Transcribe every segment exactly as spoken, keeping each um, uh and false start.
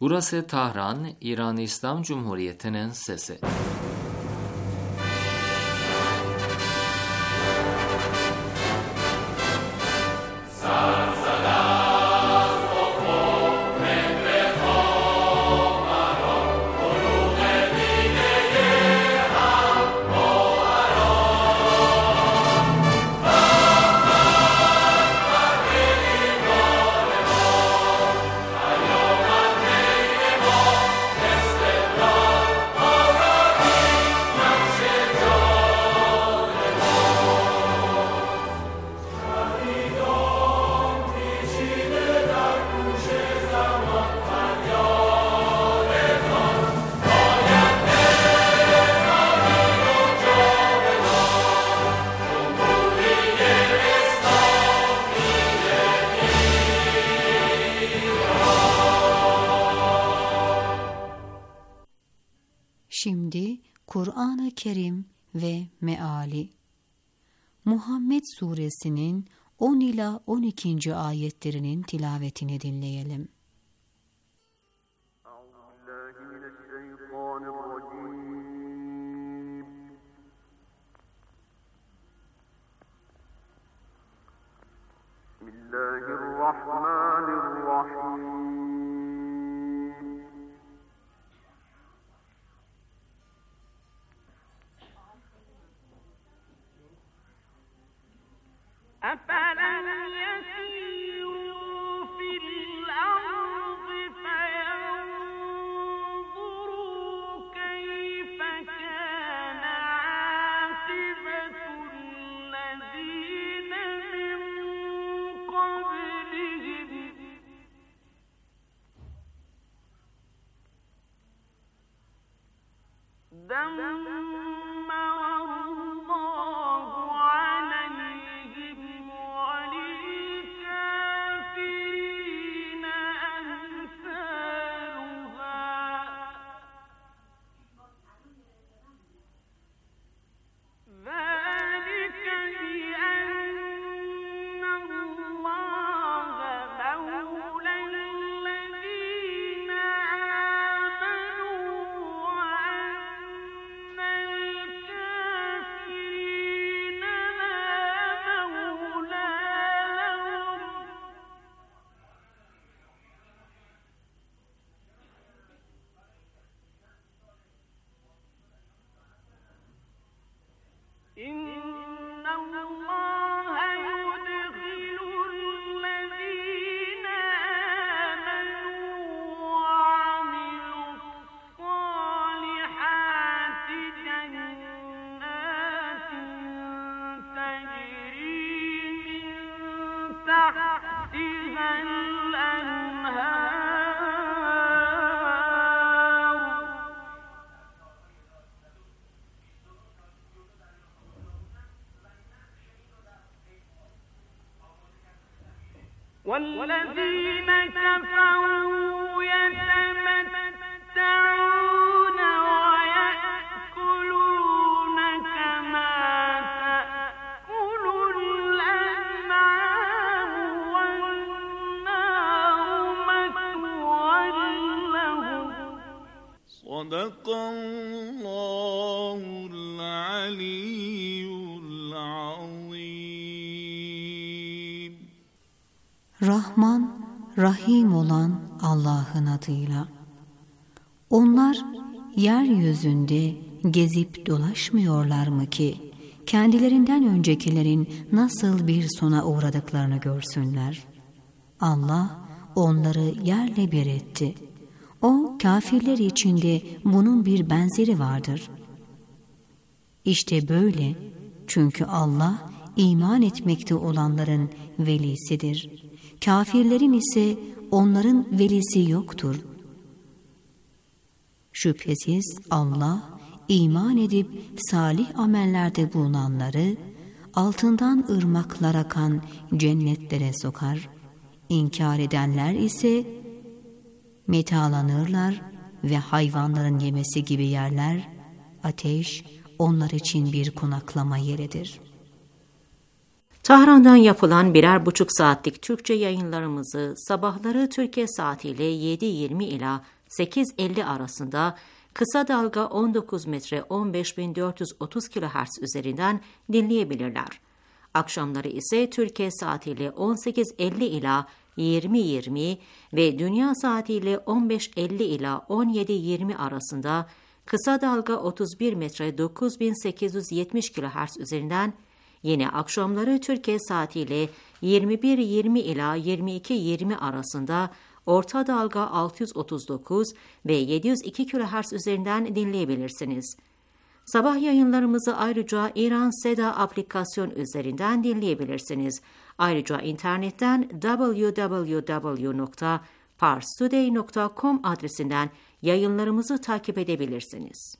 Burası Tahran, İran İslam Cumhuriyeti'nin sesi. Şimdi Kur'an-ı Kerim ve Meali. Muhammed Suresinin on ila on ikinci ayetlerinin tilavetini dinleyelim. Bismillahirrahmanirrahim. أفلم يسيروا في الأرض فينظروا كيف كان عاقبة الذين من قبلهم دمر الله عليهم وللكافرين أمثالها ذلك بأن الله مولى الذين آمنوا وأن الكافرين لا مولى لهم إن الله يدخل الذين آمنوا وعملوا الصالحات جنات تجري من تحتها الأنهار والذين كفروا يتمتعون ويأكلون كما تأكل الأنعام والنار مثوى لهم صدق الله العلي العظيم. Rahman, Rahim olan Allah'ın adıyla. Onlar yeryüzünde gezip dolaşmıyorlar mı ki kendilerinden öncekilerin nasıl bir sona uğradıklarını görsünler. Allah onları yerle bir etti. O kafirler içinde bunun bir benzeri vardır. İşte böyle, çünkü Allah iman etmekte olanların velisidir. Kafirlerin ise onların velisi yoktur. Şüphesiz Allah iman edip salih amellerde bulunanları altından ırmaklar akan cennetlere sokar. İnkar edenler ise metalanırlar ve hayvanların yemesi gibi yerler, ateş onlar için bir konaklama yeridir. Tahran'dan yapılan birer buçuk saatlik Türkçe yayınlarımızı sabahları Türkiye saatiyle yedi yirmi ila sekiz elli arasında kısa dalga on dokuz metre on beş bin dört yüz otuz kilohertz üzerinden dinleyebilirler. Akşamları ise Türkiye saatiyle on sekiz elli ila yirmi yirmi ve dünya saatiyle on beş elli ila on yedi yirmi arasında kısa dalga otuz bir metre dokuz bin sekiz yüz yetmiş kilohertz üzerinden, yine akşamları Türkiye saatiyle yirmi bir yirmi ila yirmi iki yirmi arasında orta dalga altı yüz otuz dokuz ve yedi yüz iki kilohertz üzerinden dinleyebilirsiniz. Sabah yayınlarımızı ayrıca İran Seda aplikasyon üzerinden dinleyebilirsiniz. Ayrıca internetten double-u double-u double-u nokta parstoday nokta com adresinden yayınlarımızı takip edebilirsiniz.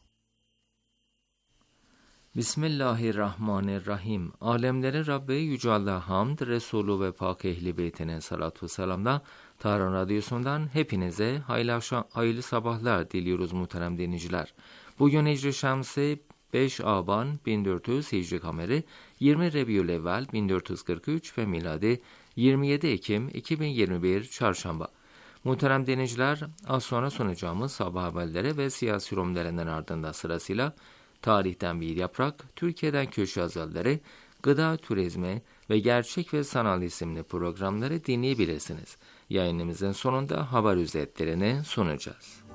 Bismillahirrahmanirrahim. Alemlerin Rabbi Yüce Allah'a hamd, Resulü ve Pak Ehli Beytine salatü ve selamla Tahran Radyosu'ndan hepinize hayırlı, akşam, hayırlı sabahlar diliyoruz muhterem dinleyiciler. Bugün Hicri Şemsi beş Aban bin dört yüz, Hicri Kameri yirmi Rebiülevvel bin dört yüz kırk üç ve miladi yirmi yedi Ekim iki bin yirmi bir Çarşamba. Muhterem dinleyiciler, az sonra sunacağımız sabah haberleri ve siyasi yorumlarından ardından sırasıyla tarihten bir yaprak, Türkiye'den köşe yazıları, gıda, turizmi ve gerçek ve sanal isimli programları dinleyebilirsiniz. Yayınımızın sonunda haber özetlerini sunacağız.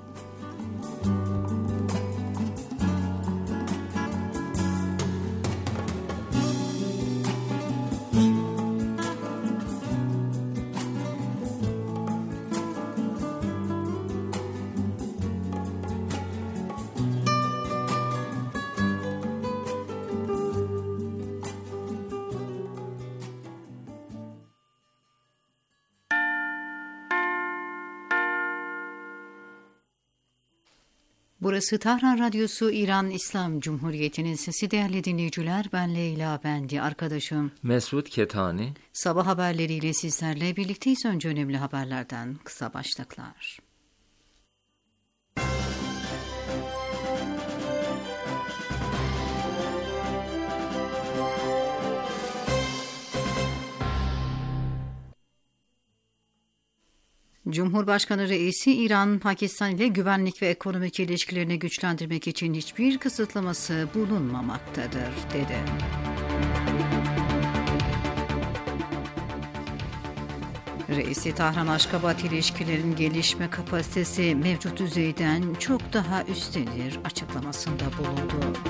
Burası Tahran Radyosu, İran İslam Cumhuriyeti'nin sesi. Değerli dinleyiciler, ben Leyla Bendi, arkadaşım Mesut Ketani. Sabah haberleriyle sizlerle birlikteyiz. Önce önemli haberlerden kısa başlıklar. Cumhurbaşkanı Reisi, İran, Pakistan ile güvenlik ve ekonomik ilişkilerini güçlendirmek için hiçbir kısıtlaması bulunmamaktadır, dedi. Reisi, Tahran-Aşkabat ilişkilerin gelişme kapasitesi mevcut düzeyden çok daha üsttedir açıklamasında bulundu.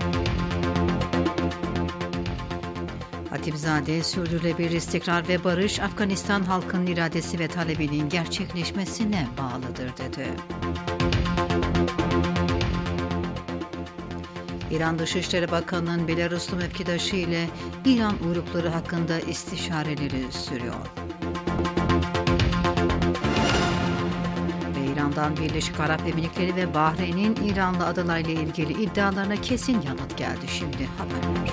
Hatipzade, sürdürülebilir istikrar ve barış, Afganistan halkının iradesi ve talebinin gerçekleşmesine bağlıdır, dedi. İran Dışişleri Bakanı'nın Belaruslu mevkidaşı ile İran uyrukları hakkında istişareleri sürüyor. Ve İran'dan Birleşik Arap Emirlikleri ve Bahreyn'in İranlı adalarıyla ilgili iddialarına kesin yanıt geldi. Şimdi haberler.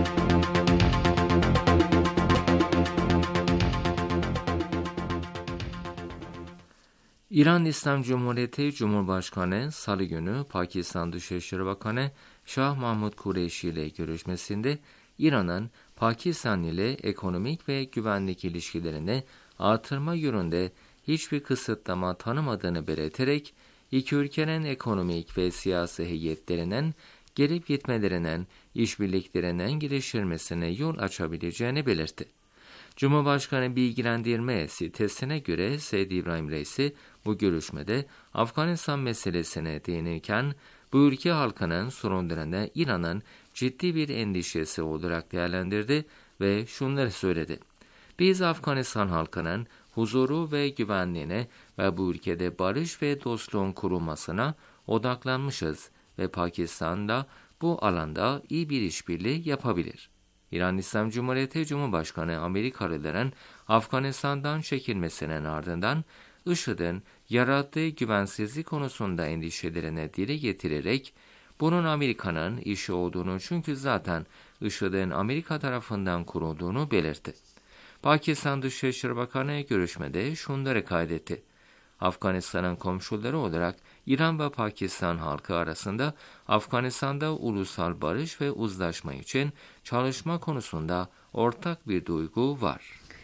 İran İslam Cumhuriyeti Cumhurbaşkanı Salı günü Pakistan Dışişleri Bakanı Şah Mahmud Kureyşi ile görüşmesinde İran'ın Pakistan ile ekonomik ve güvenlik ilişkilerini artırma yönünde hiçbir kısıtlama tanımadığını belirterek iki ülkenin ekonomik ve siyasi heyetlerinin gelip gitmelerinin, işbirliklerinin geliştirilmesine yol açabileceğini belirtti. Cumhurbaşkanı bilgilendirme sitesine göre Seyyid İbrahim Reisi bu görüşmede Afganistan meselesine değinirken bu ülke halkının sorunlarını İran'ın ciddi bir endişesi olarak değerlendirdi ve şunları söyledi. Biz Afganistan halkının huzuru ve güvenliğine ve bu ülkede barış ve dostluğun kurulmasına odaklanmışız ve Pakistan'da bu alanda iyi bir işbirliği yapabilir. İran İslam Cumhuriyeti Cumhurbaşkanı Amerikalıların Afganistan'dan çekilmesinin ardından IŞİD'in yarattığı güvensizlik konusunda endişelerine dile getirerek bunun Amerika'nın işi olduğunu, çünkü zaten IŞİD'in Amerika tarafından kurulduğunu belirtti. Pakistan Dışişleri Bakanı görüşmede şunları kaydetti. Afganistan'ın komşuları olarak İran ve Pakistan halkı arasında Afganistan'da ulusal barış ve uzlaşma için çalışma konusunda ortak bir duygu var.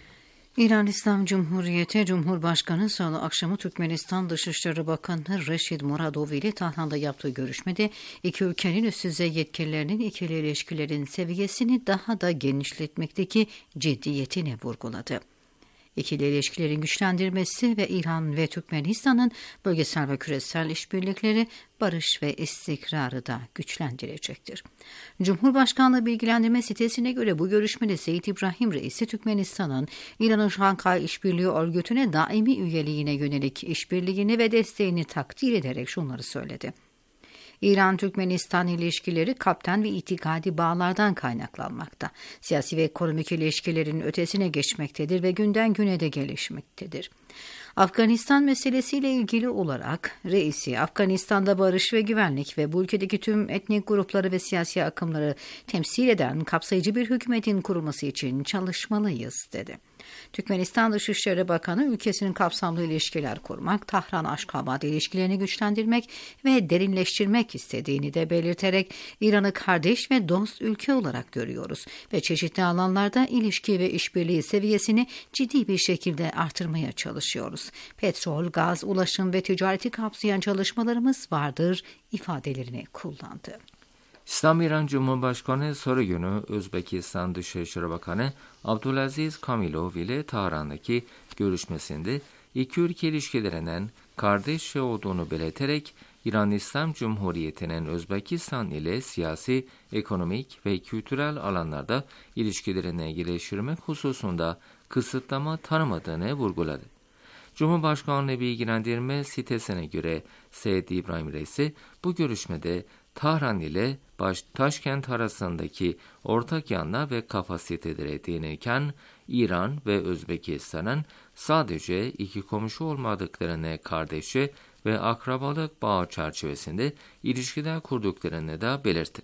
İran İslam Cumhuriyeti Cumhurbaşkanı Salı akşamı Türkmenistan Dışişleri Bakanı Reşid Muradov ile Tahran'da yaptığı görüşmede iki ülkenin üst düzey yetkililerinin ikili ilişkilerin seviyesini daha da genişletmekteki ciddiyetini vurguladı. İkili ilişkilerin güçlendirmesi ve İran ve Türkmenistan'ın bölgesel ve küresel işbirlikleri barış ve istikrarı da güçlendirecektir. Cumhurbaşkanlığı bilgilendirme sitesine göre bu görüşmede Seyyid İbrahim Reisi Türkmenistan'ın İran'ın Şankay İşbirliği Örgütü'ne daimi üyeliğine yönelik işbirliğini ve desteğini takdir ederek şunları söyledi. İran-Türkmenistan ilişkileri kapten ve itikadi bağlardan kaynaklanmakta. Siyasi ve ekonomik ilişkilerin ötesine geçmektedir ve günden güne de gelişmektedir. Afganistan meselesiyle ilgili olarak reisi Afganistan'da barış ve güvenlik ve bu ülkedeki tüm etnik grupları ve siyasi akımları temsil eden kapsayıcı bir hükümetin kurulması için çalışmalıyız dedi. Türkmenistan Dışişleri Bakanı ülkesinin kapsamlı ilişkiler kurmak, Tahran-Aşkabat ilişkilerini güçlendirmek ve derinleştirmek istediğini de belirterek İran'ı kardeş ve dost ülke olarak görüyoruz ve çeşitli alanlarda ilişki ve işbirliği seviyesini ciddi bir şekilde artırmaya çalışıyoruz. Petrol, gaz, ulaşım ve ticareti kapsayan çalışmalarımız vardır ifadelerini kullandı. İslam İran Cumhurbaşkanı salı günü Özbekistan Dışişleri Bakanı Abdulaziz Kamilov ile Tahran'daki görüşmesinde iki ülke ilişkilerinin kardeş olduğunu belirterek İran İslam Cumhuriyeti'nin Özbekistan ile siyasi, ekonomik ve kültürel alanlarda ilişkilerini geliştirmek hususunda kısıtlama tanımadığını vurguladı. Cumhurbaşkanlığı bilgilendirme sitesine göre Seyyid İbrahim Reisi bu görüşmede Tahran ile baş Taşkent arasındaki ortak yanlar ve kapasitelere değinirken İran ve Özbekistan'ın sadece iki komşu olmadıklarını kardeşçe ve akrabalık bağı çerçevesinde ilişkiler kurduklarını da belirtti.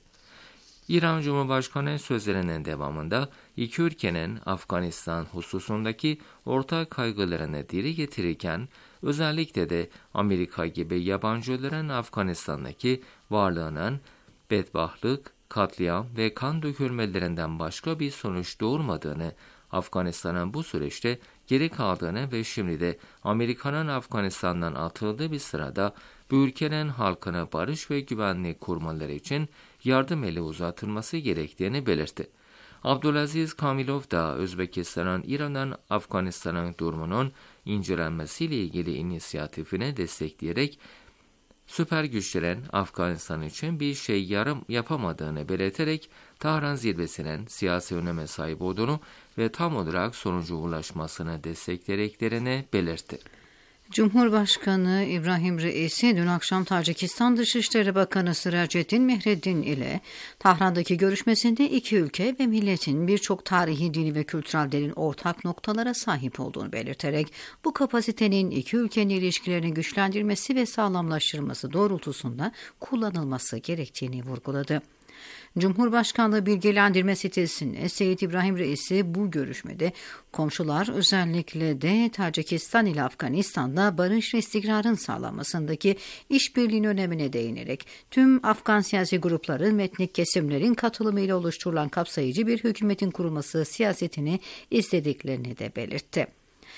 İran Cumhurbaşkanı sözlerinin devamında iki ülkenin Afganistan hususundaki ortak kaygılarını dile getirirken özellikle de Amerika gibi yabancıların Afganistan'daki varlığının bedbahtlık, katliam ve kan dökülmelerinden başka bir sonuç doğurmadığını, Afganistan'ın bu süreçte geri kaldığını ve şimdi de Amerika'nın Afganistan'dan atıldığı bir sırada bu ülkenin halkına barış ve güvenlik kurmaları için yardım eli uzatılması gerektiğini belirtti. Abdulaziz Kamilov da Özbekistan'ın İran'dan Afganistan'ın durumunun incelenmesiyle ilgili inisiyatifine destekleyerek süper güçlerin Afganistan için bir şey yarım yapamadığını belirterek Tahran zirvesinin siyasi öneme sahip olduğunu ve tam olarak sonuca ulaşmasını desteklediklerini belirtti. Cumhurbaşkanı İbrahim Reisi dün akşam Tacikistan Dışişleri Bakanı Siraceddin Mehreddin ile Tahran'daki görüşmesinde iki ülke ve milletin birçok tarihi, dini ve kültürel derin ortak noktalara sahip olduğunu belirterek bu kapasitenin iki ülkenin ilişkilerini güçlendirmesi ve sağlamlaştırması doğrultusunda kullanılması gerektiğini vurguladı. Cumhurbaşkanlığı bilgilendirme sitesine Seyyid İbrahim Reisi bu görüşmede komşular özellikle de Tacikistan ile Afganistan'da barış ve istikrarın sağlanmasındaki işbirliğinin önemine değinerek tüm Afgan siyasi grupların ve etnik kesimlerin katılımıyla oluşturulan kapsayıcı bir hükümetin kurulması siyasetini istediklerini de belirtti.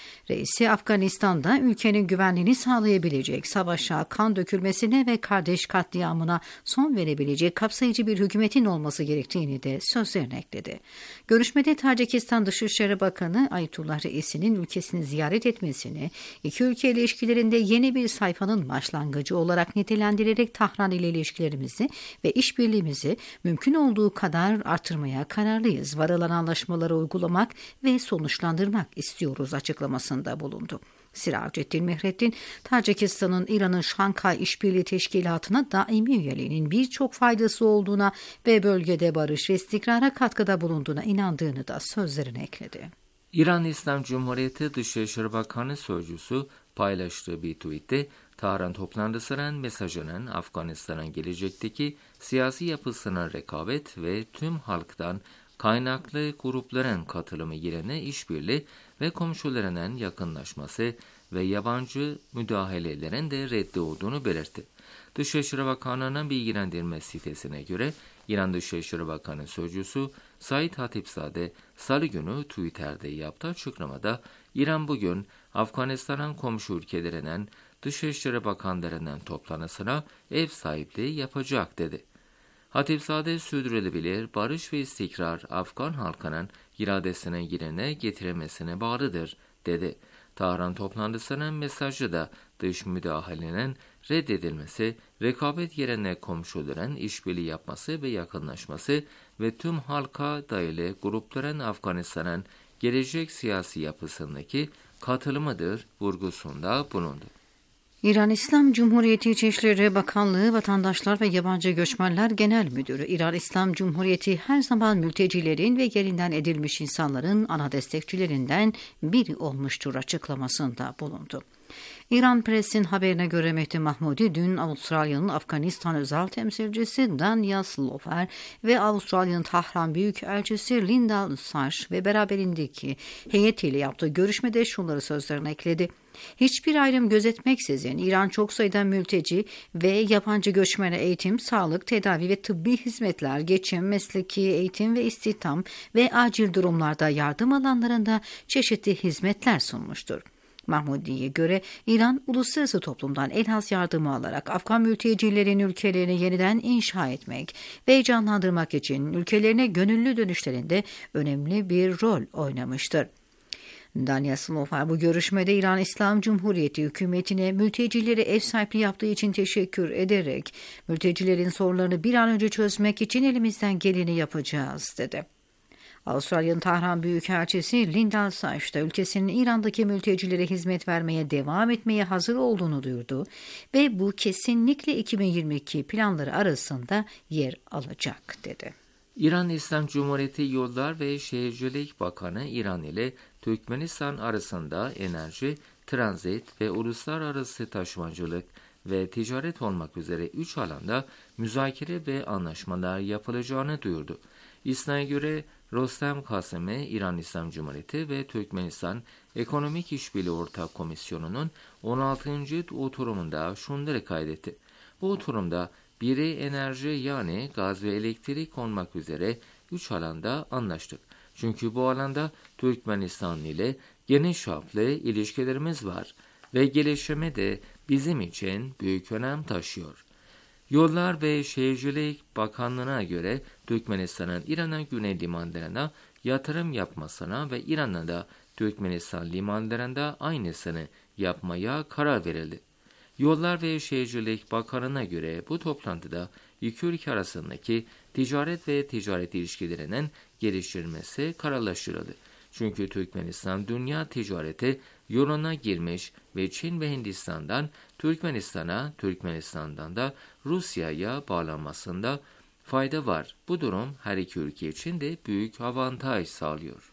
Reisi Afganistan'da ülkenin güvenliğini sağlayabilecek, savaşa, kan dökülmesine ve kardeş katliamına son verebilecek kapsayıcı bir hükümetin olması gerektiğini de sözlerine ekledi. Görüşmede Tacikistan Dışişleri Bakanı Ayetullah Reisi'nin ülkesini ziyaret etmesini, iki ülke ilişkilerinde yeni bir sayfanın başlangıcı olarak nitelendirerek Tahran ile ilişkilerimizi ve işbirliğimizi mümkün olduğu kadar artırmaya kararlıyız. Varılan anlaşmaları uygulamak ve sonuçlandırmak istiyoruz açıklamasını da bulundu. Siraceddin Mehreddin, Tacikistan'ın İran'ın Şankay İşbirliği Teşkilatı'na daimi üyeliğinin birçok faydası olduğuna ve bölgede barış ve istikrara katkıda bulunduğuna inandığını da sözlerine ekledi. İran İslam Cumhuriyeti Dışişleri Bakanı Sözcüsü paylaştığı bir tweette Tahran toplantısının mesajının Afganistan'ın gelecekteki siyasi yapısına rekabet ve tüm halktan kaynaklı grupların katılımı yerine işbirliği ve komşularının yakınlaşması ve yabancı müdahalelerin de reddi olduğunu belirtti. Dışişleri Bakanlığı'nın bilgilendirme sitesine göre İran Dışişleri Bakanı Sözcüsü Said Hatipzade Salı günü Twitter'de yaptığı açıklamada İran bugün Afganistan'ın komşu ülkelerinin Dışişleri Bakanlarının toplanısına ev sahipliği yapacak dedi. Hatipzade sürdürülebilir barış ve istikrar Afgan halkının iradesine yerine getirilmesine bağlıdır dedi. Tahran toplantısının mesajı da dış müdahalenin reddedilmesi, rekabet yerine komşuların işbirliği yapması ve yakınlaşması ve tüm halka dayalı grupların Afganistan'ın gelecek siyasi yapısındaki katılımıdır vurgusunda bulundu. İran İslam Cumhuriyeti İçişleri Bakanlığı Vatandaşlar ve Yabancı Göçmenler Genel Müdürü, İran İslam Cumhuriyeti her zaman mültecilerin ve yerinden edilmiş insanların ana destekçilerinden biri olmuştur açıklamasında bulundu. İran Press'in haberine göre Mehdi Mahmudi dün Avustralya'nın Afganistan özel temsilcisi Daniel Slover ve Avustralya'nın Tahran Büyükelçisi Linda Sash ve beraberindeki heyetiyle yaptığı görüşmede şunları sözlerine ekledi. Hiçbir ayrım gözetmeksizin İran çok sayıda mülteci ve yabancı göçmene eğitim, sağlık, tedavi ve tıbbi hizmetler, geçim, mesleki eğitim ve istihdam ve acil durumlarda yardım alanlarında çeşitli hizmetler sunmuştur. Mahmudi'ye göre İran, uluslararası toplumdan en az yardımı alarak Afgan mültecilerin ülkelerini yeniden inşa etmek ve canlandırmak için ülkelerine gönüllü dönüşlerinde önemli bir rol oynamıştır. Daniel Slover bu görüşmede İran İslam Cumhuriyeti hükümetine mültecilere ev sahipliği yaptığı için teşekkür ederek mültecilerin sorunlarını bir an önce çözmek için elimizden geleni yapacağız dedi. Avustralya'nın Tahran Büyükelçisi Linda Sash da ülkesinin İran'daki mültecilere hizmet vermeye devam etmeye hazır olduğunu duyurdu ve bu kesinlikle iki bin yirmi iki planları arasında yer alacak dedi. İran İslam Cumhuriyeti Yollar ve Şehircilik Bakanı İran ile Türkmenistan arasında enerji, transit ve uluslararası taşımacılık ve ticaret olmak üzere üç alanda müzakere ve anlaşmalar yapılacağını duyurdu. İsna'ya göre Rostam Kasemi, İran İslam Cumhuriyeti ve Türkmenistan Ekonomik İşbirliği Ortak Komisyonu'nun on altıncı oturumunda şunları kaydetti. Bu oturumda biri enerji yani gaz ve elektrik olmak üzere üç alanda anlaştık. Çünkü bu alanda Türkmenistan ile geniş çaplı ilişkilerimiz var ve gelişme de bizim için büyük önem taşıyor. Yollar ve Şehircilik Bakanlığı'na göre Türkmenistan'ın İran'ın güney limanlarına yatırım yapmasına ve İran'ın da Türkmenistan limanlarında aynısını yapmaya karar verildi. Yollar ve Şehircilik Bakanlığı'na göre bu toplantıda iki ülke arasındaki ticaret ve ticaret ilişkilerinin geliştirilmesi kararlaştırıldı. Çünkü Türkmenistan dünya ticareti yoluna girmiş ve Çin ve Hindistan'dan Türkmenistan'a, Türkmenistan'dan da Rusya'ya bağlanmasında fayda var. Bu durum her iki ülke için de büyük avantaj sağlıyor.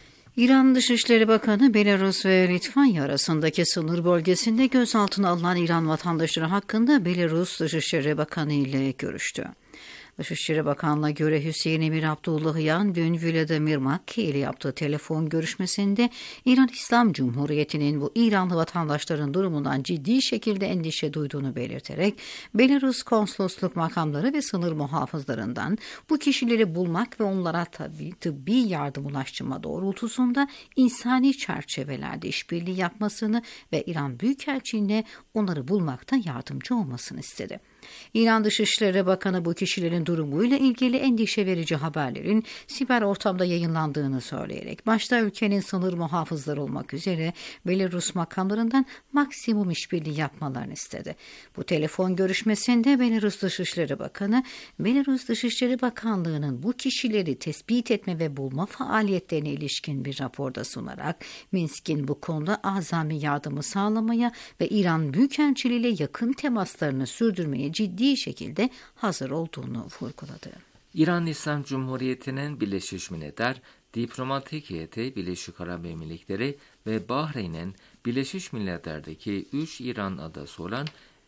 İran Dışişleri Bakanı Belarus ve Litvanya arasındaki sınır bölgesinde gözaltına alınan İran vatandaşları hakkında Belarus Dışişleri Bakanı ile görüştü. Dışişleri Bakanlığı'na göre Hüseyin Emir Abdullahyan dün Vladimir Makki ile yaptığı telefon görüşmesinde İran İslam Cumhuriyeti'nin bu İranlı vatandaşların durumundan ciddi şekilde endişe duyduğunu belirterek Belarus konsolosluk makamları ve sınır muhafızlarından bu kişileri bulmak ve onlara tabi, tıbbi yardım ulaştırma doğrultusunda insani çerçevelerde işbirliği yapmasını ve İran Büyükelçiliğine onları bulmakta yardımcı olmasını istedi. İran Dışişleri Bakanı bu kişilerin durumuyla ilgili endişe verici haberlerin siber ortamda yayınlandığını söyleyerek başta ülkenin sınır muhafızları olmak üzere Belarus makamlarından maksimum işbirliği yapmalarını istedi. Bu telefon görüşmesinde Belarus Dışişleri Bakanı, Belarus Dışişleri Bakanlığı'nın bu kişileri tespit etme ve bulma faaliyetlerine ilişkin bir raporda sunarak Minsk'in bu konuda azami yardımı sağlamaya ve İran Büyükelçiliği ile yakın temaslarını sürdürmeye ciddi şekilde hazır olduğunu vurguladı. İran İslam Cumhuriyeti'nin Birleşmiş Milletler diplomatik heyeti Birleşik Arap Emirlikleri ve Bahreyn'in Birleşmiş Milletler'deki üç İran adası olan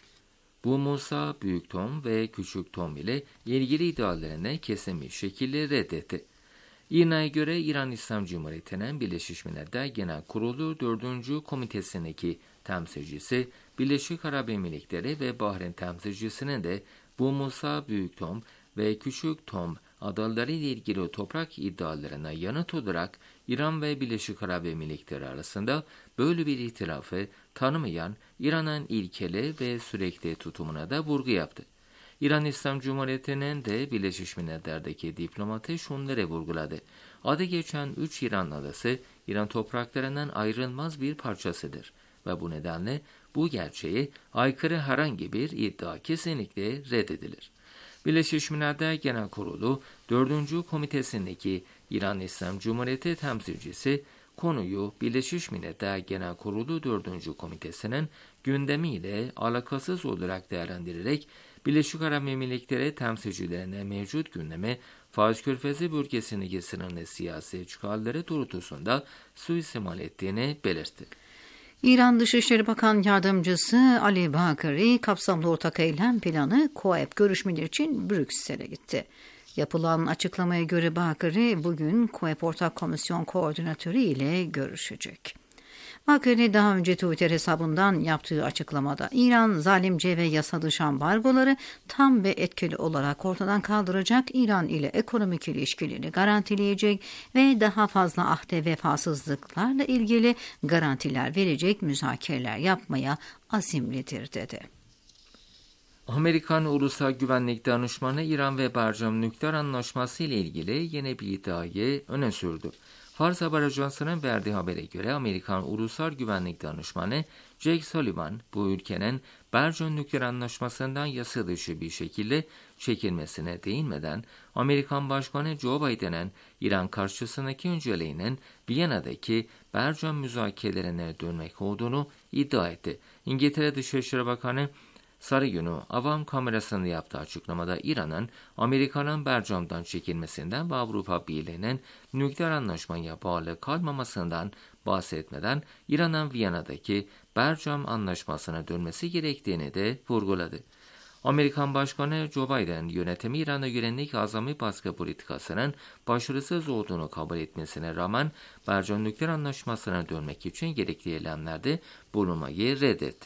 Bu Musa, Büyük Tom ve Küçük Tom ile ilgili iddialarını kesin bir şekilde reddetti. İRNA'ya göre İran İslam Cumhuriyeti'nin Birleşmiş Milletler Genel Kurulu dördüncü Komitesi'ndeki temsilcisi, Birleşik Arap Emirlikleri ve Bahreyn temsilcisinin de bu Musa Büyük Tom ve Küçük Tom adaları ile ilgili toprak iddialarına yanıt olarak İran ve Birleşik Arap Emirlikleri arasında böyle bir ihtilafı tanımayan İran'ın ilkeli ve sürekli tutumuna da vurgu yaptı. İran İslam Cumhuriyeti'nin de Birleşmiş Milletler'deki diplomatı şunları vurguladı. Adı geçen üç İran adası İran topraklarının ayrılmaz bir parçasıdır ve bu nedenle bu gerçeğe aykırı herhangi bir iddia kesinlikle reddedilir. Birleşmiş Milletler Genel Kurulu dördüncü Komitesi'ndeki İran İslam Cumhuriyeti temsilcisi konuyu Birleşmiş Milletler Genel Kurulu dördüncü Komitesi'nin gündemiyle alakasız olarak değerlendirerek Birleşik Arap Emirlikleri temsilcilerine mevcut gündeme Fars Körfezi bölgesindeki sınırlı siyasi çıkarları doğrultusunda suistimal ettiğini belirtti. İran Dışişleri Bakan Yardımcısı Ali Bakari, kapsamlı ortak eylem planı KOEP görüşmeleri için Brüksel'e gitti. Yapılan açıklamaya göre Bakari bugün KOEP Ortak Komisyon Koordinatörü ile görüşecek. Bakari daha önce Twitter hesabından yaptığı açıklamada İran zalimce ve yasa dışı ambargoları tam ve etkili olarak ortadan kaldıracak, İran ile ekonomik ilişkileri garantileyecek ve daha fazla ahde vefasızlıklarla ilgili garantiler verecek müzakereler yapmaya azimlidir dedi. Amerikan Ulusal Güvenlik Danışmanı İran ve Barcam nükleer anlaşması ile ilgili yeni bir iddiayı öne sürdü. Fars Haber Ajansı'nın verdiği habere göre Amerikan Ulusal Güvenlik Danışmanı Jake Sullivan, bu ülkenin Barcam nükleer anlaşmasından yasa dışı bir şekilde çekilmesine değinmeden Amerikan Başkanı Joe Biden'ın İran karşısındaki önceliğinin Viyana'daki Barcam müzakerelerine dönmek olduğunu iddia etti. İngiltere Dışişleri Bakanı Sarıgün'ü Avam kamerasında yaptığı açıklamada İran'ın Amerika'nın Barcam'dan çekilmesinden ve Avrupa Birliği'nin nükleer anlaşmaya bağlı kalmamasından bahsetmeden İran'ın Viyana'daki Barcam anlaşmasına dönmesi gerektiğini de vurguladı. Amerikan Başkanı Joe Biden yönetimi İran'a yönelik azami baskı politikasının başarısız olduğunu kabul etmesine rağmen Barcam nükleer anlaşmasına dönmek için gerekli eylemlerde bulunmayı reddetti.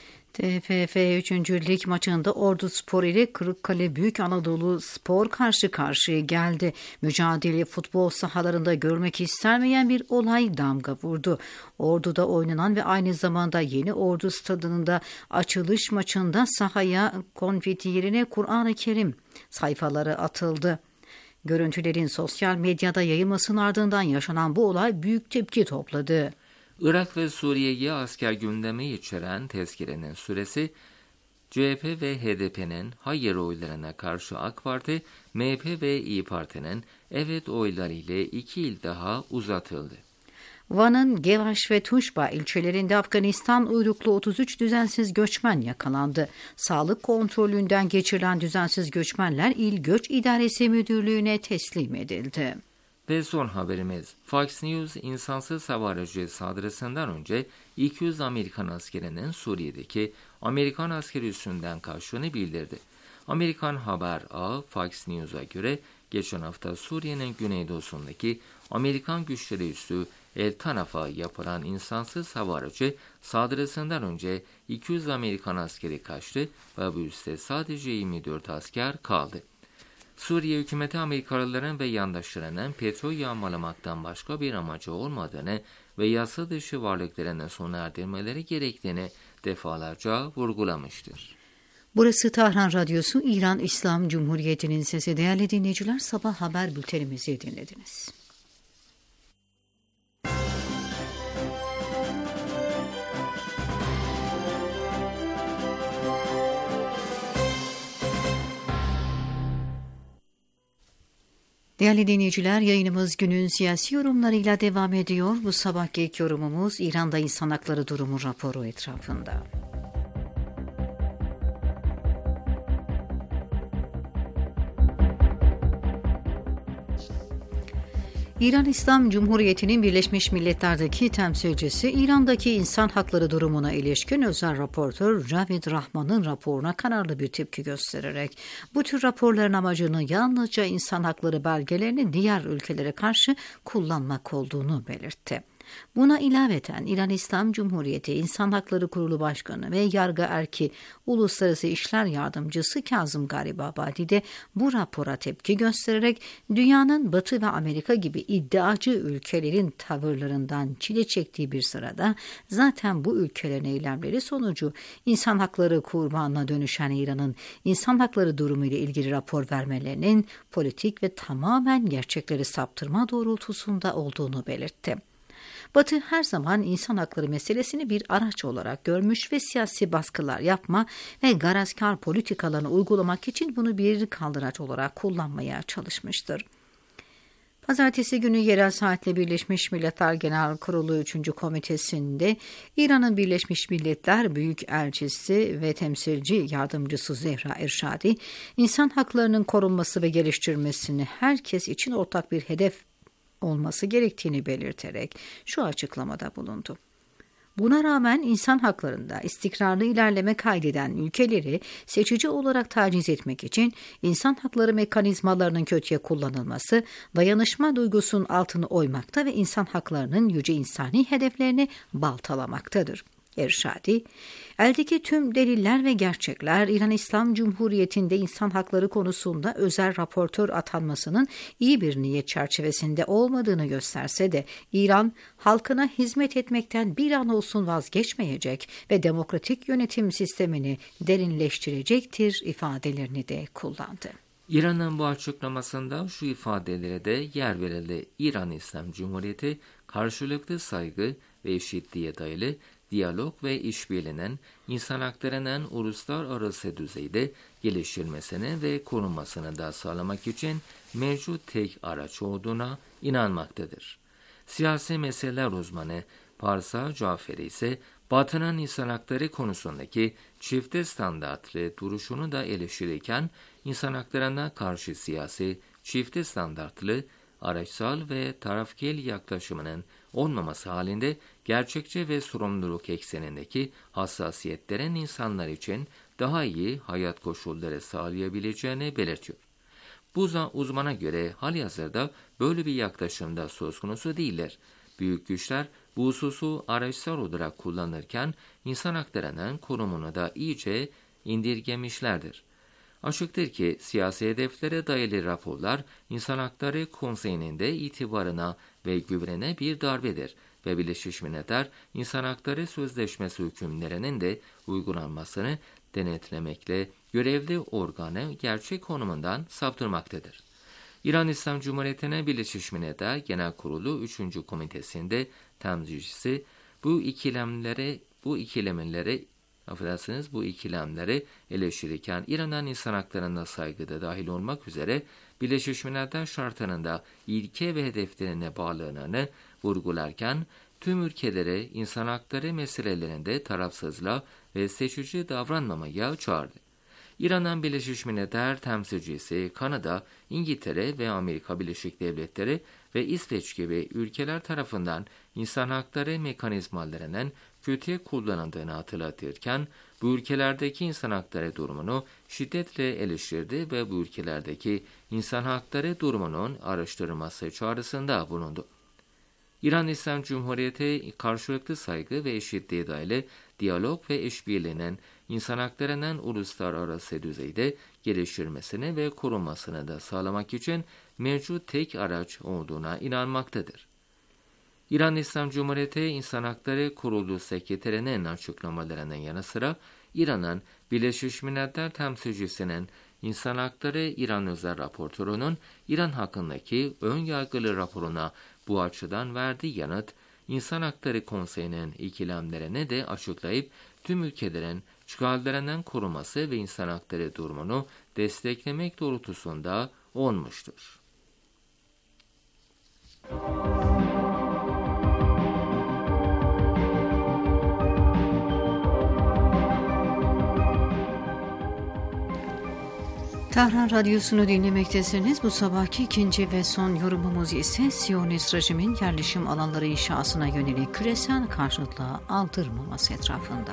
T F F üçüncü Lig maçında Orduspor ile Kırıkkale Büyük Anadolu Spor karşı karşıya geldi. Mücadele futbol sahalarında görmek istenmeyen bir olay damga vurdu. Ordu'da oynanan ve aynı zamanda Yeni Ordu Stadı'nda açılış maçında sahaya konfeti yerine Kur'an-ı Kerim sayfaları atıldı. Görüntülerin sosyal medyada yayılmasının ardından yaşanan bu olay büyük tepki topladı. Irak ve Suriye'ye asker gündemi içeren tezkerenin süresi C H P ve H D P'nin hayır oylarına karşı AK Parti, M H P ve İYİ Parti'nin evet oyları ile iki yıl daha uzatıldı. Van'ın Gevaş ve Tuşba ilçelerinde Afganistan uyruklu otuz üç düzensiz göçmen yakalandı. Sağlık kontrolünden geçirilen düzensiz göçmenler İl Göç İdaresi Müdürlüğü'ne teslim edildi. Ve son haberimiz, Fox News insansız hava aracı saldırısından önce iki yüz Amerikan askerinin Suriye'deki Amerikan askeri üssünden kaçtığını bildirdi. Amerikan haber ağı Fox News'a göre geçen hafta Suriye'nin güneydoğusundaki Amerikan güçleri üssü El Tanaf'a yapılan insansız hava aracı saldırısından önce iki yüz Amerikan askeri kaçtı ve bu üste sadece yirmi dört asker kaldı. Suriye hükümeti Amerikalıların ve yandaşlarının petrol yağmalamaktan başka bir amacı olmadığını ve yasa dışı varlıklarına sona erdirmeleri gerektiğini defalarca vurgulamıştır. Burası Tahran Radyosu, İran İslam Cumhuriyeti'nin sesi. Değerli dinleyiciler, sabah haber bültenimizi dinlediniz. Değerli dinleyiciler, yayınımız günün siyasi yorumlarıyla devam ediyor. Bu sabahki ilk yorumumuz İran'da insan hakları durumu raporu etrafında. İran İslam Cumhuriyeti'nin Birleşmiş Milletler'deki temsilcisi İran'daki insan hakları durumuna ilişkin özel raportör Javid Rahman'ın raporuna kararlı bir tepki göstererek bu tür raporların amacını yalnızca insan hakları belgelerini diğer ülkelere karşı kullanmak olduğunu belirtti. Buna ilaveten İran İslam Cumhuriyeti İnsan Hakları Kurulu Başkanı ve Yargı Erki Uluslararası İşler Yardımcısı Kazım Garibabadi de bu rapora tepki göstererek dünyanın Batı ve Amerika gibi iddiacı ülkelerin tavırlarından çile çektiği bir sırada zaten bu ülkelerin eylemleri sonucu insan hakları kurbanına dönüşen İran'ın insan hakları durumu ile ilgili rapor vermelerinin politik ve tamamen gerçekleri saptırma doğrultusunda olduğunu belirtti. Batı her zaman insan hakları meselesini bir araç olarak görmüş ve siyasi baskılar yapma ve garazkar politikalarını uygulamak için bunu bir kaldıraç olarak kullanmaya çalışmıştır. Pazartesi günü yerel saatle Birleşmiş Milletler Genel Kurulu üçüncü Komitesi'nde İran'ın Birleşmiş Milletler Büyükelçisi ve Temsilci Yardımcısı Zehra Erşadi, insan haklarının korunması ve geliştirilmesini herkes için ortak bir hedef olması gerektiğini belirterek şu açıklamada bulundu. Buna rağmen insan haklarında istikrarlı ilerleme kaydeden ülkeleri seçici olarak taciz etmek için insan hakları mekanizmalarının kötüye kullanılması, dayanışma duygusunun altını oymakta ve insan haklarının yüce insani hedeflerini baltalamaktadır. Erşadi, eldeki tüm deliller ve gerçekler İran İslam Cumhuriyeti'nde insan hakları konusunda özel raportör atanmasının iyi bir niyet çerçevesinde olmadığını gösterse de İran halkına hizmet etmekten bir an olsun vazgeçmeyecek ve demokratik yönetim sistemini derinleştirecektir ifadelerini de kullandı. İran'ın bu açıklamasında şu ifadelere de yer verildi. İran İslam Cumhuriyeti karşılıklı saygı ve eşitliğe dayalı diyalog ve işbirliğinin insan haklarının uluslararası düzeyde geliştirilmesini ve korunmasını da sağlamak için mevcut tek araç olduğuna inanmaktadır. Siyasi meseleler uzmanı Parsa Caferi ise Batı'nın insan hakları konusundaki çifte standartlı duruşunu da eleştirirken insan haklarına karşı siyasi, çifte standartlı, araçsal ve tarafkil yaklaşımının olmaması halinde gerçekçi ve sorumluluk eksenindeki hassasiyetlerin insanlar için daha iyi hayat koşulları sağlayabileceğini belirtiyor. Bu uzmana göre halihazırda böyle bir yaklaşımda söz konusu değiller. Büyük güçler bu hususu araçsal olarak kullanırken insan haklarının konumunu da iyice indirgemişlerdir. Açıktır ki siyasi hedeflere dayalı raporlar İnsan Hakları Konseyi'nin de itibarına ve güvenine bir darbedir ve Birleşmiş Milletler İnsan Hakları Sözleşmesi hükümlerinin de uygulanmasını denetlemekle görevli organı gerçek konumundan saptırmaktadır. İran İslam Cumhuriyeti'ne Birleşmiş Milletler Genel Kurulu üçüncü Komitesi'nde temsilcisi bu ikilemlere bu ikilemelere Affedersiniz, bu ikilemleri eleştirirken İran'ın insan haklarına saygıda dahil olmak üzere Birleşmiş Milletler şartlarında ilke ve hedeflerine bağlılığını vurgularken tüm ülkelere insan hakları meselelerinde tarafsızlığa ve seçici davranmamaya çağırdı. İran'ın Birleşmiş Milletler temsilcisi Kanada, İngiltere ve Amerika Birleşik Devletleri ve İsveç gibi ülkeler tarafından insan hakları mekanizmalarının kötüye kullanıldığını hatırlatırken bu ülkelerdeki insan hakları durumunu şiddetle eleştirdi ve bu ülkelerdeki insan hakları durumunun araştırılması çağrısında bulundu. İran İslam Cumhuriyeti karşılıklı saygı ve eşitliğe dayalı diyalog ve işbirliğinin insan haklarının uluslararası düzeyde geliştirilmesini ve korunmasını da sağlamak için mevcut tek araç olduğuna inanmaktadır. İran İslam Cumhuriyeti İnsan Hakları Kurulu Sekreterinin açıklamalarının yanı sıra İran'ın Birleşmiş Milletler temsilcisinin İnsan Hakları İran Özel Raportörü'nün İran hakkındaki ön yargılı raporuna bu açıdan verdiği yanıt, İnsan Hakları Konseyi'nin ikilemlerini de açıklayıp tüm ülkelerin çıkarlarının korunması ve insan hakları durumunu desteklemek doğrultusunda olmuştur. Tahran Radyosu'nu dinlemektesiniz. Bu sabahki ikinci ve son yorumumuz ise Siyonist rejimin yerleşim alanları inşasına yönelik küresel karşıtlığa aldırmaması etrafında.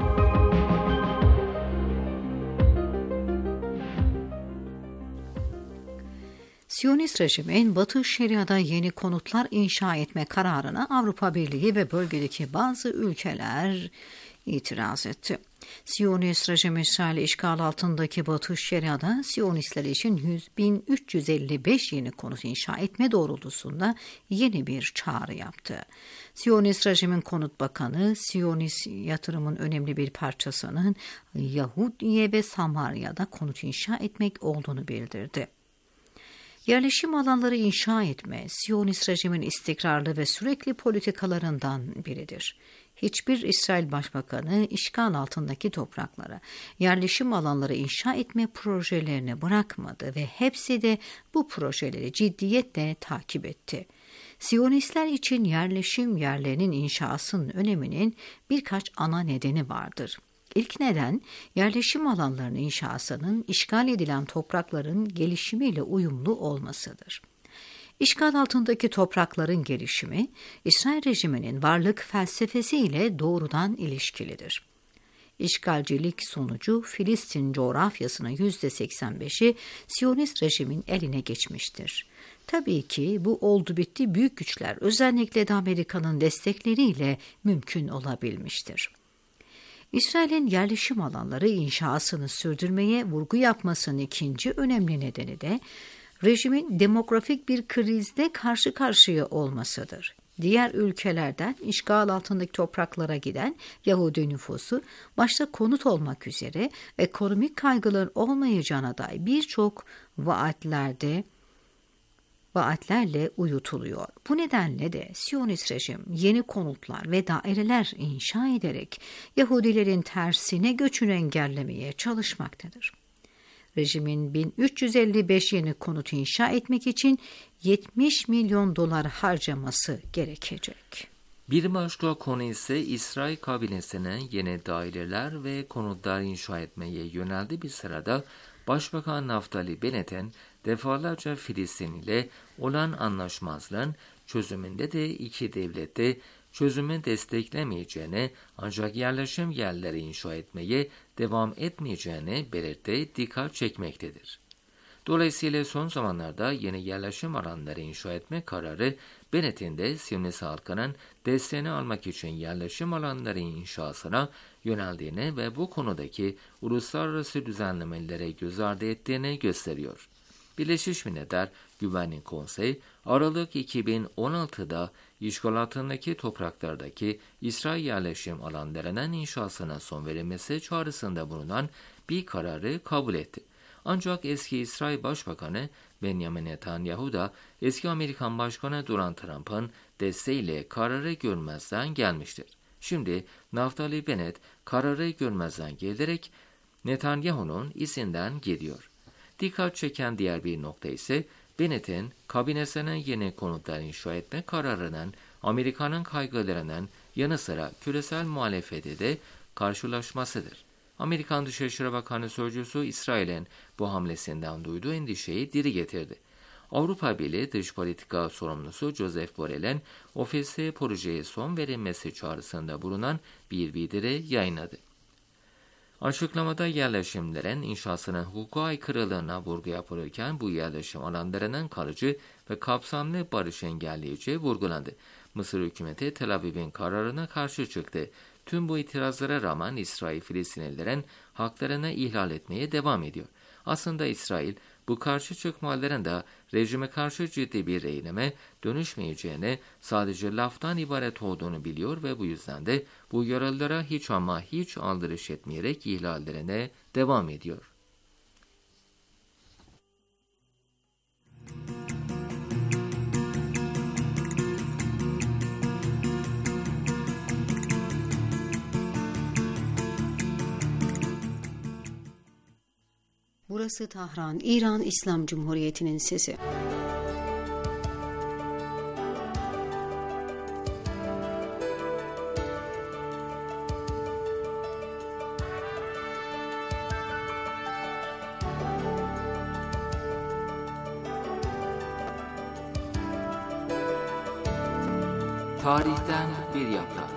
Siyonist rejimin Batı Şeria'da yeni konutlar inşa etme kararına Avrupa Birliği ve bölgedeki bazı ülkeler itiraz etti. Siyonist rejim İsrail işgal altındaki Batı Şeria'da Siyonistler için bin üç yüz elli beş yeni konut inşa etme doğrultusunda yeni bir çağrı yaptı. Siyonist rejimin konut bakanı, Siyonist yatırımın önemli bir parçasının Yahudiye ve Samarya'da konut inşa etmek olduğunu bildirdi. Yerleşim alanları inşa etme, Siyonist rejimin istikrarlı ve sürekli politikalarından biridir. Hiçbir İsrail Başbakanı işgal altındaki topraklara yerleşim alanları inşa etme projelerini bırakmadı ve hepsi de bu projeleri ciddiyetle takip etti. Siyonistler için yerleşim yerlerinin inşasının öneminin birkaç ana nedeni vardır. İlk neden, yerleşim alanlarının inşasının işgal edilen toprakların gelişimiyle uyumlu olmasıdır. İşgal altındaki toprakların gelişimi, İsrail rejiminin varlık felsefesiyle doğrudan ilişkilidir. İşgalcilik sonucu Filistin coğrafyasının yüzde seksen beşi Siyonist rejimin eline geçmiştir. Tabii ki bu oldu bitti büyük güçler, özellikle de Amerika'nın destekleriyle mümkün olabilmiştir. İsrail'in yerleşim alanları inşasını sürdürmeye vurgu yapmasının ikinci önemli nedeni de rejimin demografik bir krizde karşı karşıya olmasıdır. Diğer ülkelerden işgal altındaki topraklara giden Yahudi nüfusu başta konut olmak üzere ekonomik kaygıların olmayacağına dair birçok vaatlerde vaatlerle uyutuluyor. Bu nedenle de Siyonist rejim yeni konutlar ve daireler inşa ederek Yahudilerin tersine göçünü engellemeye çalışmaktadır. Rejimin bin üç yüz elli beş yeni konut inşa etmek için yetmiş milyon dolar harcaması gerekecek. Bir başka konu ise İsrail kabinesine yeni daireler ve konutlar inşa etmeye yöneldi bir sırada Başbakan Naftali Bennett'in defalarca Filistin ile olan anlaşmazlığın çözümünde de iki devlette çözümü desteklemeyeceğine ancak yerleşim yerleri inşa etmeye devam etmeyeceğine belirtti dikkat çekmektedir. Dolayısıyla son zamanlarda yeni yerleşim alanları inşa etme kararı Bennett'in de Siyonist halkının desteğini almak için yerleşim alanları inşasına yöneldiğini ve bu konudaki uluslararası düzenlemelere göz ardı ettiğini gösteriyor. Birleşmiş Milletler Güvenlik Konseyi Aralık iki bin on altıda işgal altındaki topraklardaki İsrail yerleşim alanlarının inşasına son verilmesi çağrısında bulunan bir kararı kabul etti. Ancak eski İsrail Başbakanı Benjamin Netanyahu da eski Amerikan Başkanı Donald Trump'ın desteğiyle kararı görmezden gelmiştir. Şimdi Naftali Bennett kararı görmezden gelerek Netanyahu'nun izinden gidiyor. Dikkat çeken diğer bir nokta ise Bennett'in kabinesine yeni konutlar inşa etme kararının Amerika'nın kaygılarının yanı sıra küresel muhalefete de karşılaşmasıdır. Amerikan Dışişleri Bakanı Sözcüsü İsrail'in bu hamlesinden duyduğu endişeyi dile getirdi. Avrupa Birliği Dış Politika Sorumlusu Joseph Borrell'in ofiste projeye son verilmesi çağrısında bulunan bir bildiri yayınladı. Açıklamada yerleşimlerin inşasının hukuka aykırılığına vurgu yapılırken bu yerleşim alanlarının kalıcı ve kapsamlı barış engelleyici vurgulandı. Mısır hükümeti Tel Aviv'in kararına karşı çıktı. Tüm bu itirazlara rağmen İsrail Filistinlilerin haklarını ihlal etmeye devam ediyor. Aslında İsrail bu karşı çıkmaların da rejime karşı ciddi bir eyleme dönüşmeyeceğini, sadece laftan ibaret olduğunu biliyor ve bu yüzden de bu yaralılara hiç ama hiç aldırış etmeyerek ihlallerine devam ediyor. Burası Tahran, İran İslam Cumhuriyeti'nin sesi. Tarihten bir yaprak.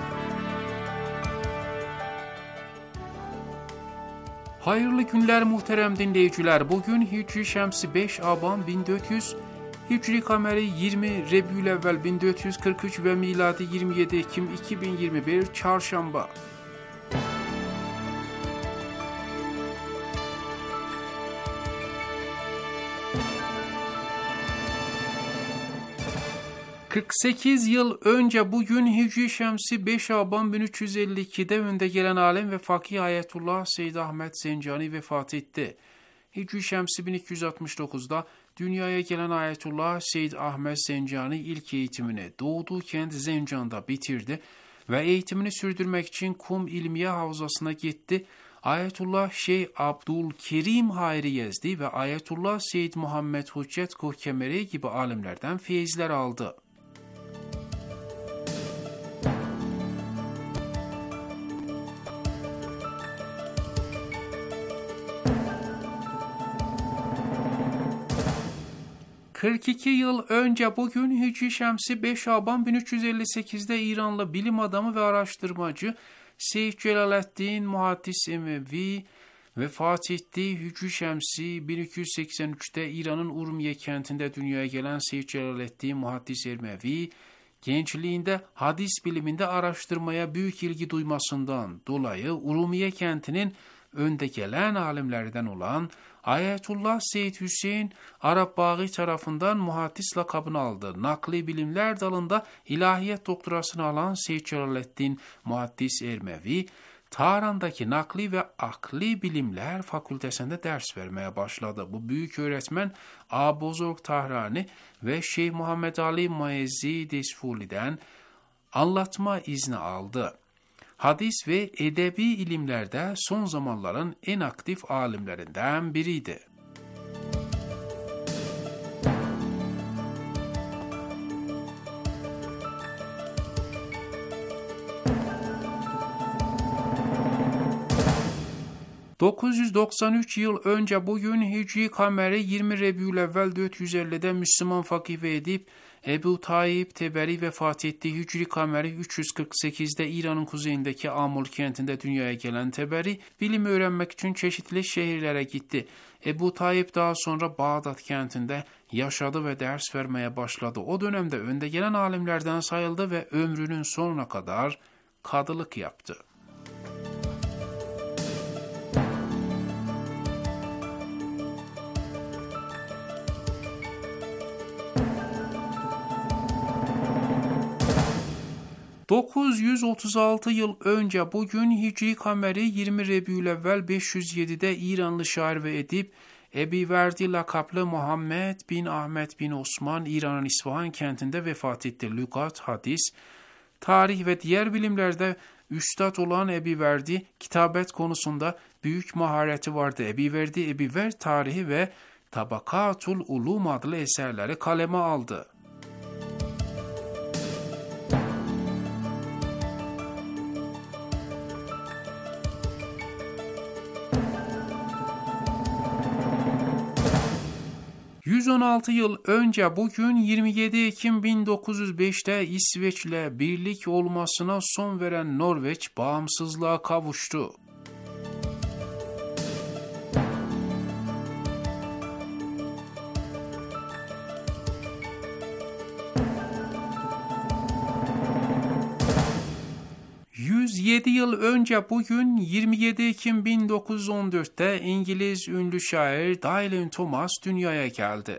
Hayırlı günler muhterem dinleyiciler. Bugün Hicri Şemsi beş Aban bin dört yüz, Hicri Kameri yirmi Rebü'l-Evvel bin dört yüz kırk üç ve miladi yirmi yedi Ekim iki bin yirmi bir Çarşamba. kırk sekiz yıl önce bugün Hicri Şemsi beş Aban bin üç yüz elli iki'de önde gelen alim ve fakih Ayetullah Seyyid Ahmet Zencani vefat etti. Hicri Şemsi bin iki yüz altmış dokuz'da dünyaya gelen Ayetullah Seyyid Ahmet Zencani ilk eğitimini doğduğu kent Zencan'da bitirdi ve eğitimini sürdürmek için Kum İlmiye Havzası'na gitti. Ayetullah Şeyh Abdülkerim Hayri Yezdi ve Ayetullah Seyyid Muhammed Hüccet Kuhkemeri gibi alimlerden feyizler aldı. kırk iki yıl önce bugün Hicri Şemsi beş Aban bin üç yüz elli sekiz'de İranlı bilim adamı ve araştırmacı Seyyid Celaleddin Muhaddis Emevi vefat etti. Hicri Şemsi bin iki yüz seksen üç'te İran'ın Urmiye kentinde dünyaya gelen Seyyid Celaleddin Muhaddis Emevi, gençliğinde hadis biliminde araştırmaya büyük ilgi duymasından dolayı Urmiye kentinin önde gelen alimlerden olan Ayetullah Seyyid Hüseyin Arab-Bağı tarafından muhaddis lakabını aldı. Nakli bilimler dalında ilahiyat doktorasını alan Seyyid Celaleddin Muhaddis Ermevi, Tahran'daki nakli ve akli bilimler fakültesinde ders vermeye başladı. Bu büyük öğretmen Abuzurg Tahrani ve Şeyh Muhammed Ali Maezzi Desfuli'den anlatma izni aldı. Hadis ve edebi ilimlerde son zamanların en aktif alimlerinden biriydi. dokuz yüz doksan üç yıl önce bugün Hicri Kameri yirmi Rebü'l-Evvel dört yüz elli'de Müslüman fakih ve edip Ebu Tayyip Teberi vefat etti. Hicri Kameri üç yüz kırk sekiz'de İran'ın kuzeyindeki Amul kentinde dünyaya gelen Teberi, bilim öğrenmek için çeşitli şehirlere gitti. Ebu Tayyip daha sonra Bağdat kentinde yaşadı ve ders vermeye başladı. O dönemde önde gelen alimlerden sayıldı ve ömrünün sonuna kadar kadılık yaptı. dokuz yüz otuz altı yıl önce bugün Hicri Kameri yirmi Rebü'l-Evvel beş yüz yedi'de İranlı şair ve edip Ebiverdi lakaplı Muhammed bin Ahmet bin Osman İran'ın İsfahan kentinde vefat etti. Lügat, hadis, tarih ve diğer bilimlerde üstad olan Ebiverdi, kitabet konusunda büyük mahareti vardı. Ebiverdi, Ebiver tarihi ve Tabakatul Ulum adlı eserleri kaleme aldı. yüz on altı yıl önce bugün yirmi yedi Ekim bin dokuz yüz beş'te İsveç'le birlik olmasına son veren Norveç bağımsızlığa kavuştu. yüz yedi yıl önce bugün yirmi yedi Ekim bin dokuz yüz on dört'te İngiliz ünlü şair Dylan Thomas dünyaya geldi.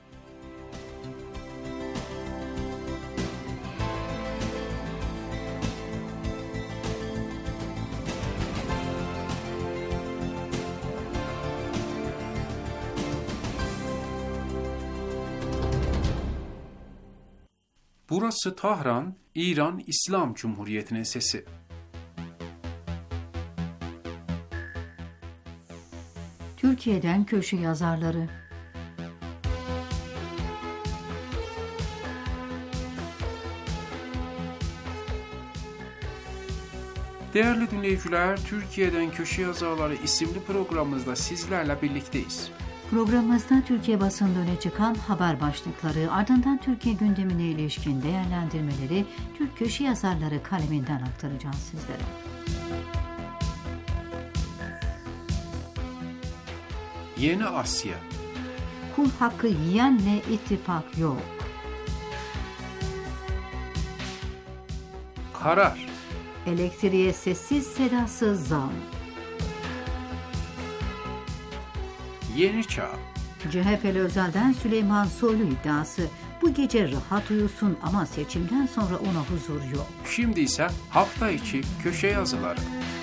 Burası Tahran, İran İslam Cumhuriyeti'nin sesi. Türkiye'den köşe yazarları. Değerli dinleyiciler, Türkiye'den Köşe Yazarları isimli programımızda sizlerle birlikteyiz. Programımızda Türkiye basında öne çıkan haber başlıkları, ardından Türkiye gündemine ilişkin değerlendirmeleri Türk köşe yazarları kaleminden aktaracağız sizlere. Yeni Asya. Kul hakkı yiyenle ittifak yok. Karar. Elektriğe sessiz sedasız zam. Yeni Çağ. C H P'li Özel'den Süleyman Soylu iddiası. Bu gece rahat uyusun ama seçimden sonra ona huzur yok. Şimdi ise hafta içi köşe yazıları.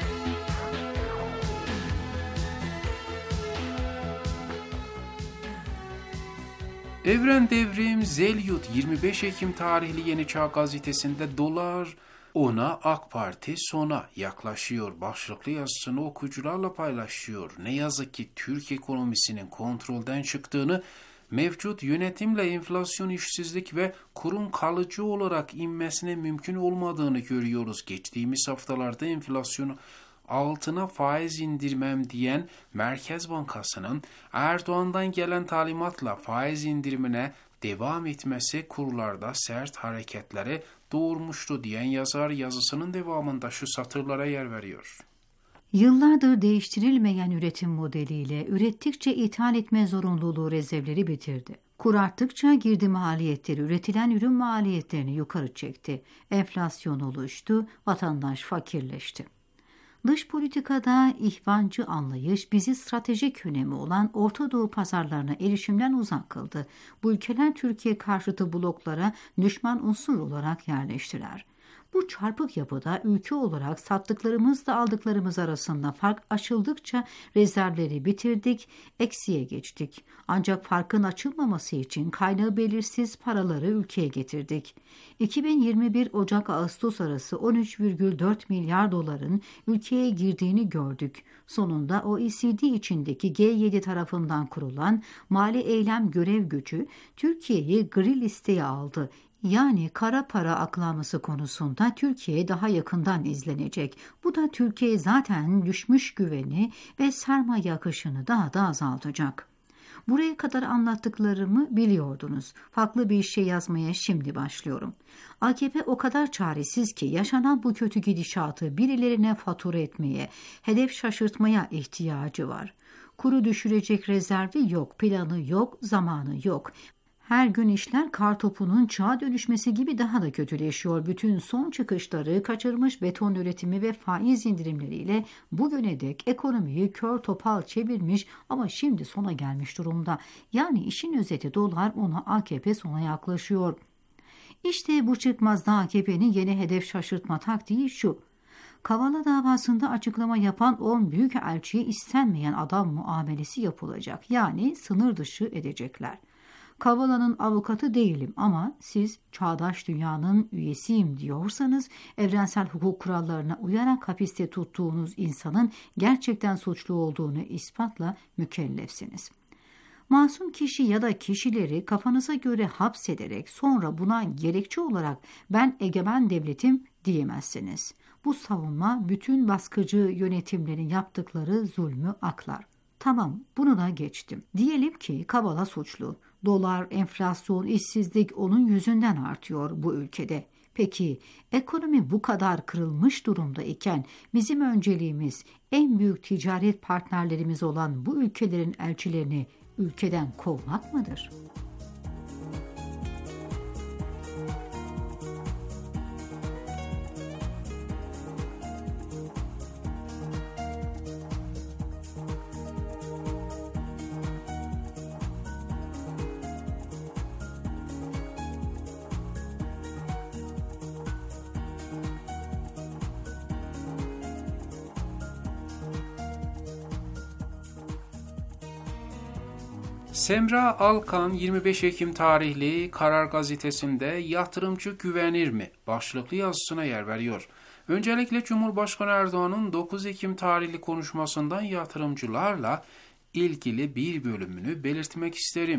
Evren Devrim Zelyut yirmi beş Ekim tarihli Yeni Çağ gazetesinde dolar ona AK Parti sona yaklaşıyor başlıklı yazısını okuyucularla paylaşıyor. Ne yazık ki Türk ekonomisinin kontrolden çıktığını, mevcut yönetimle enflasyon, işsizlik ve kurun kalıcı olarak inmesine mümkün olmadığını görüyoruz. Geçtiğimiz haftalarda enflasyonu altına faiz indirmem diyen Merkez Bankası'nın Erdoğan'dan gelen talimatla faiz indirimine devam etmesi kurlarda sert hareketleri doğurmuştu diyen yazar yazısının devamında şu satırlara yer veriyor. Yıllardır değiştirilmeyen üretim modeliyle ürettikçe ithal etme zorunluluğu rezervleri bitirdi. Kur arttıkça girdi maliyetleri üretilen ürün maliyetlerini yukarı çekti. Enflasyon oluştu, vatandaş fakirleşti. Dış politikada ihvancı anlayış bizi stratejik önemi olan Orta Doğu pazarlarına erişimden uzak kıldı. Bu ülkeler Türkiye karşıtı bloklara düşman unsur olarak yerleştiler. Bu çarpık yapıda ülke olarak sattıklarımızla aldıklarımız arasında fark açıldıkça rezervleri bitirdik, eksiye geçtik. Ancak farkın açılmaması için kaynağı belirsiz paraları ülkeye getirdik. iki bin yirmi bir Ocak-Ağustos arası on üç virgül dört milyar doların ülkeye girdiğini gördük. Sonunda O E C D içindeki G yedi tarafından kurulan Mali Eylem Görev Gücü Türkiye'yi gri listeye aldı. Yani kara para aklaması konusunda Türkiye daha yakından izlenecek. Bu da Türkiye zaten düşmüş güveni ve sermaye akışını daha da azaltacak. Buraya kadar anlattıklarımı biliyordunuz. Farklı bir şey yazmaya şimdi başlıyorum. A K P o kadar çaresiz ki yaşanan bu kötü gidişatı birilerine fatura etmeye, hedef şaşırtmaya ihtiyacı var. Kuru düşürecek rezervi yok, planı yok, zamanı yok. Her gün işler kartopunun çağa dönüşmesi gibi daha da kötüleşiyor. Bütün son çıkışları, kaçırmış beton üretimi ve faiz indirimleriyle bugüne dek ekonomiyi kör topal çevirmiş ama şimdi sona gelmiş durumda. Yani işin özeti dolar ona A K P sona yaklaşıyor. İşte bu çıkmazda A K P'nin yeni hedef şaşırtma taktiği şu. Kavala davasında açıklama yapan on büyükelçiye istenmeyen adam muamelesi yapılacak. Yani sınır dışı edecekler. Kavala'nın avukatı değilim ama siz çağdaş dünyanın üyesiyim diyorsanız evrensel hukuk kurallarına uyarak hapiste tuttuğunuz insanın gerçekten suçlu olduğunu ispatla mükellefsiniz. Masum kişi ya da kişileri kafanıza göre hapsederek sonra buna gerekçe olarak ben egemen devletim diyemezsiniz. Bu savunma bütün baskıcı yönetimlerin yaptıkları zulmü aklar. Tamam, bunu da geçtim. Diyelim ki Kavala suçlu. Dolar, enflasyon, işsizlik onun yüzünden artıyor bu ülkede. Peki ekonomi bu kadar kırılmış durumda iken bizim önceliğimiz en büyük ticaret partnerlerimiz olan bu ülkelerin elçilerini ülkeden kovmak mıdır? Semra Alkan yirmi beş Ekim tarihli Karar Gazetesi'nde yatırımcı güvenir mi başlıklı yazısına yer veriyor. Öncelikle Cumhurbaşkanı Erdoğan'ın dokuz Ekim tarihli konuşmasından yatırımcılarla ilgili bir bölümünü belirtmek isterim.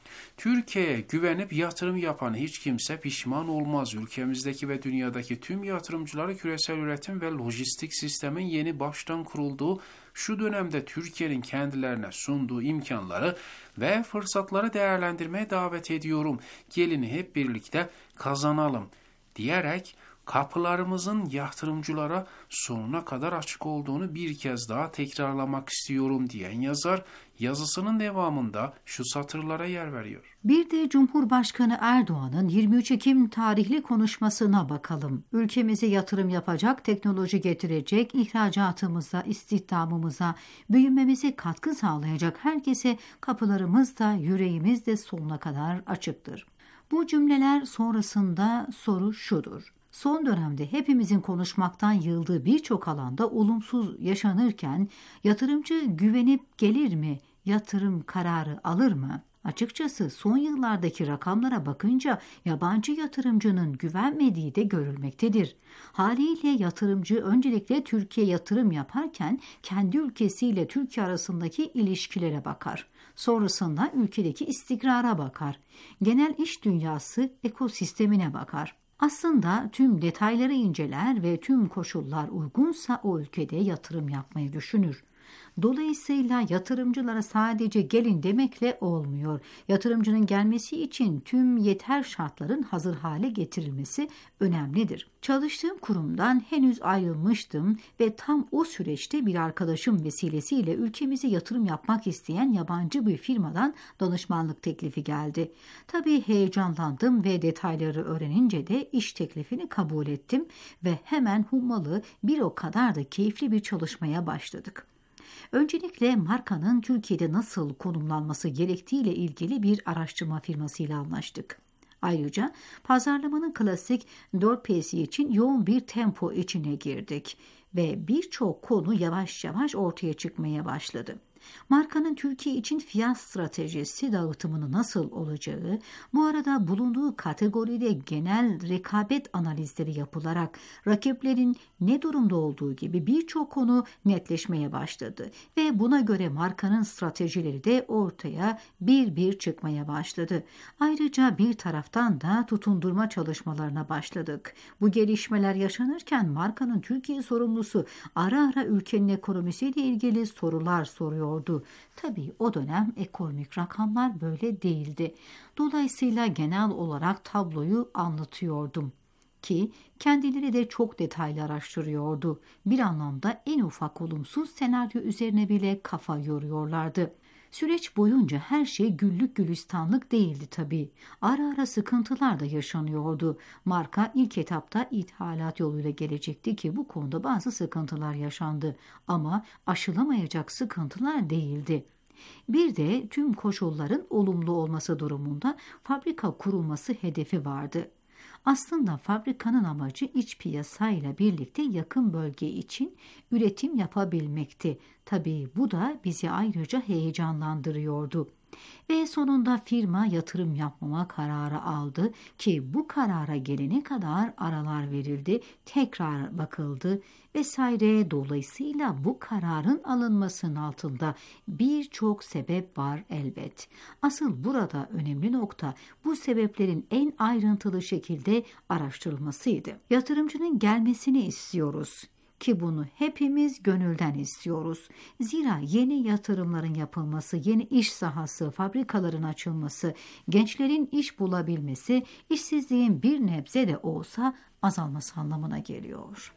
Türkiye'ye güvenip yatırım yapan hiç kimse pişman olmaz. Ülkemizdeki ve dünyadaki tüm yatırımcıları küresel üretim ve lojistik sistemin yeni baştan kurulduğu şu dönemde Türkiye'nin kendilerine sunduğu imkanları ve fırsatları değerlendirmeye davet ediyorum. Gelin hep birlikte kazanalım diyerek kapılarımızın yatırımcılara sonuna kadar açık olduğunu bir kez daha tekrarlamak istiyorum diyen yazar, yazısının devamında şu satırlara yer veriyor. Bir de Cumhurbaşkanı Erdoğan'ın yirmi üç Ekim tarihli konuşmasına bakalım. Ülkemize yatırım yapacak, teknoloji getirecek, ihracatımıza, istihdamımıza, büyümemize katkı sağlayacak herkese kapılarımız da yüreğimiz de sonuna kadar açıktır. Bu cümleler sonrasında soru şudur. Son dönemde hepimizin konuşmaktan yıldığı birçok alanda olumsuz yaşanırken yatırımcı güvenip gelir mi, yatırım kararı alır mı? Açıkçası son yıllardaki rakamlara bakınca yabancı yatırımcının güvenmediği de görülmektedir. Haliyle yatırımcı öncelikle Türkiye yatırım yaparken kendi ülkesiyle Türkiye arasındaki ilişkilere bakar. Sonrasında ülkedeki istikrara bakar. Genel iş dünyası ekosistemine bakar. Aslında tüm detayları inceler ve tüm koşullar uygunsa o ülkede yatırım yapmayı düşünür. Dolayısıyla yatırımcılara sadece gelin demekle olmuyor. Yatırımcının gelmesi için tüm yeter şartların hazır hale getirilmesi önemlidir. Çalıştığım kurumdan henüz ayrılmıştım ve tam o süreçte bir arkadaşım vesilesiyle ülkemize yatırım yapmak isteyen yabancı bir firmadan danışmanlık teklifi geldi. Tabii heyecanlandım ve detayları öğrenince de iş teklifini kabul ettim ve hemen hummalı bir o kadar da keyifli bir çalışmaya başladık. Öncelikle markanın Türkiye'de nasıl konumlanması gerektiğiyle ilgili bir araştırma firmasıyla anlaştık. Ayrıca pazarlamanın klasik dört P'si için yoğun bir tempo içine girdik ve birçok konu yavaş yavaş ortaya çıkmaya başladı. Markanın Türkiye için fiyat stratejisi dağıtımının nasıl olacağı, bu arada bulunduğu kategoride genel rekabet analizleri yapılarak rakiplerin ne durumda olduğu gibi birçok konu netleşmeye başladı ve buna göre markanın stratejileri de ortaya bir bir çıkmaya başladı. Ayrıca bir taraftan da tutundurma çalışmalarına başladık. Bu gelişmeler yaşanırken markanın Türkiye sorumlusu ara ara ülkenin ekonomisiyle ilgili sorular soruyor. Tabii o dönem ekonomik rakamlar böyle değildi. Dolayısıyla genel olarak tabloyu anlatıyordum ki kendileri de çok detaylı araştırıyordu. Bir anlamda en ufak olumsuz senaryo üzerine bile kafa yoruyorlardı. Süreç boyunca her şey güllük gülistanlık değildi tabii. Ara ara sıkıntılar da yaşanıyordu. Marka ilk etapta ithalat yoluyla gelecekti ki bu konuda bazı sıkıntılar yaşandı. Ama aşılamayacak sıkıntılar değildi. Bir de tüm koşulların olumlu olması durumunda fabrika kurulması hedefi vardı. Aslında fabrikanın amacı iç piyasayla birlikte yakın bölge için üretim yapabilmekti. Tabii bu da bizi ayrıca heyecanlandırıyordu. Ve sonunda firma yatırım yapmama kararı aldı ki bu karara gelene kadar aralar verildi, tekrar bakıldı vesaire. Dolayısıyla bu kararın alınmasının altında birçok sebep var elbet. Asıl burada önemli nokta bu sebeplerin en ayrıntılı şekilde araştırılmasıydı. Yatırımcının gelmesini istiyoruz. Ki bunu hepimiz gönülden istiyoruz. Zira yeni yatırımların yapılması, yeni iş sahası, fabrikaların açılması, gençlerin iş bulabilmesi, işsizliğin bir nebze de olsa azalması anlamına geliyor.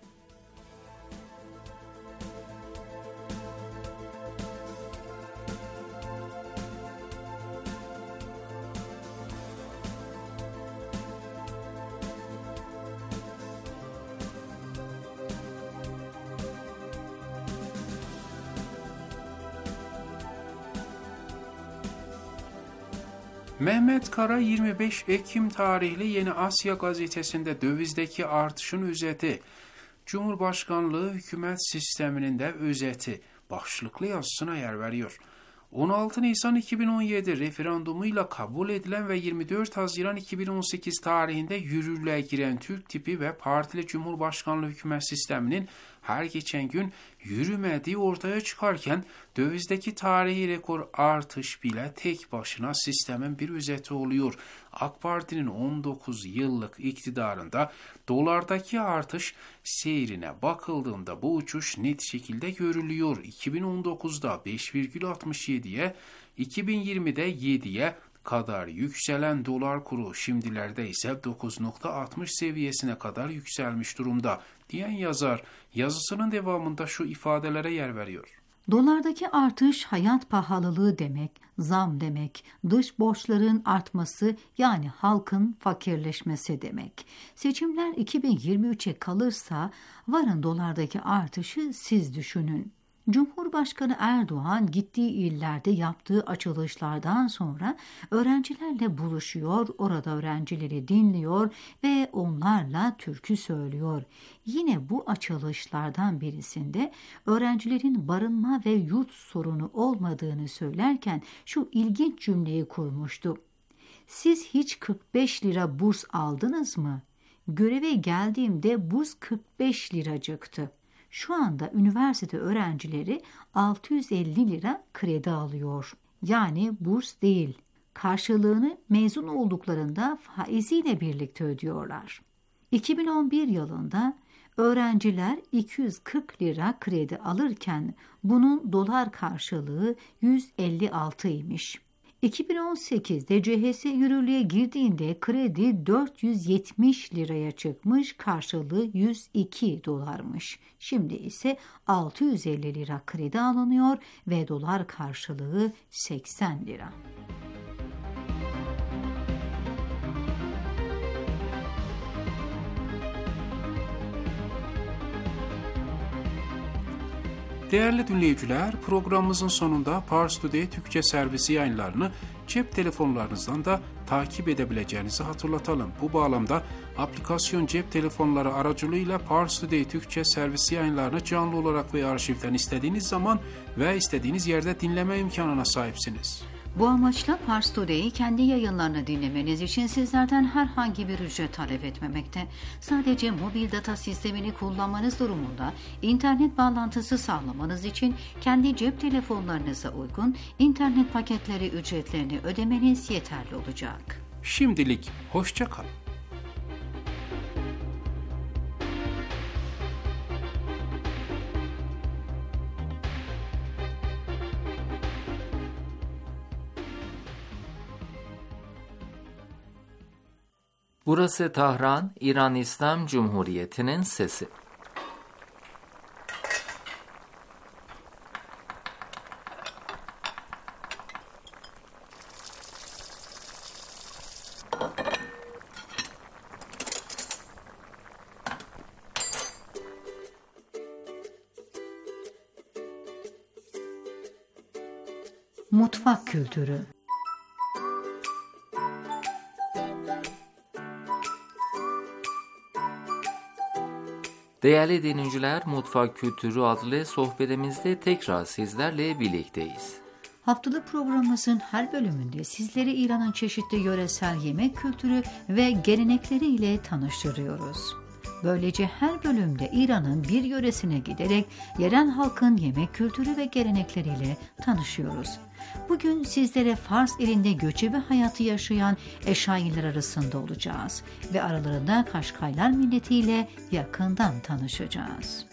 Mehmet Kara yirmi beş Ekim tarihli Yeni Asya gazetesinde dövizdeki artışın özeti, Cumhurbaşkanlığı hükümet sisteminin de özeti başlıklı yazısına yer veriyor. on altı Nisan iki bin on yedi referandumuyla kabul edilen ve yirmi dört Haziran iki bin on sekiz tarihinde yürürlüğe giren Türk tipi ve partili Cumhurbaşkanlığı hükümet sisteminin her geçen gün yürümediği ortaya çıkarken dövizdeki tarihi rekor artış bile tek başına sistemin bir özeti oluyor. AK Parti'nin on dokuz yıllık iktidarında dolardaki artış seyrine bakıldığında bu uçuş net şekilde görülüyor. iki bin on dokuzda beş virgül altmış yediye, iki bin yirmide yediye kadar yükselen dolar kuru şimdilerde ise dokuz virgül altmış seviyesine kadar yükselmiş durumda diyen yazar yazısının devamında şu ifadelere yer veriyor. Dolardaki artış hayat pahalılığı demek, zam demek, dış borçların artması yani halkın fakirleşmesi demek. Seçimler iki bin yirmi üçe kalırsa varın dolardaki artışı siz düşünün. Cumhurbaşkanı Erdoğan gittiği illerde yaptığı açılışlardan sonra öğrencilerle buluşuyor, orada öğrencileri dinliyor ve onlarla türkü söylüyor. Yine bu açılışlardan birisinde öğrencilerin barınma ve yurt sorunu olmadığını söylerken şu ilginç cümleyi kurmuştu. Siz hiç kırk beş lira burs aldınız mı? Göreve geldiğimde burs kırk beş liracıktı. Şu anda üniversite öğrencileri altı yüz elli lira kredi alıyor. Yani burs değil. Karşılığını mezun olduklarında faiziyle birlikte ödüyorlar. iki bin on bir yılında öğrenciler iki yüz kırk lira kredi alırken bunun dolar karşılığı yüz elli altıymış. iki bin on sekizde C H S yürürlüğe girdiğinde kredi dört yüz yetmiş liraya çıkmış, karşılığı yüz iki dolarmış. Şimdi ise altı yüz elli lira kredi alınıyor ve dolar karşılığı seksen lira. Değerli dinleyiciler, programımızın sonunda Pars Today Türkçe servisi yayınlarını cep telefonlarınızdan da takip edebileceğinizi hatırlatalım. Bu bağlamda aplikasyon cep telefonları aracılığıyla Pars Today Türkçe servisi yayınlarını canlı olarak ve arşivden istediğiniz zaman ve istediğiniz yerde dinleme imkanına sahipsiniz. Bu amaçla Pars Today'i kendi yayınlarını dinlemeniz için sizlerden herhangi bir ücret talep etmemekte. Sadece mobil data sistemini kullanmanız durumunda internet bağlantısı sağlamanız için kendi cep telefonlarınıza uygun internet paketleri ücretlerini ödemeniz yeterli olacak. Şimdilik hoşça kalın. Burası Tahran, İran İslam Cumhuriyeti'nin sesi. Mutfak kültürü. Değerli dinleyiciler, Mutfak Kültürü adlı sohbetimizde tekrar sizlerle birlikteyiz. Haftalık programımızın her bölümünde sizleri İran'ın çeşitli yöresel yemek kültürü ve gelenekleriyle tanıştırıyoruz. Böylece her bölümde İran'ın bir yöresine giderek yerel halkın yemek kültürü ve gelenekleriyle tanışıyoruz. Bugün sizlere Fars ilinde göçebe hayatı yaşayan Eşailer arasında olacağız ve aralarında Kaşkaylar milletiyle yakından tanışacağız.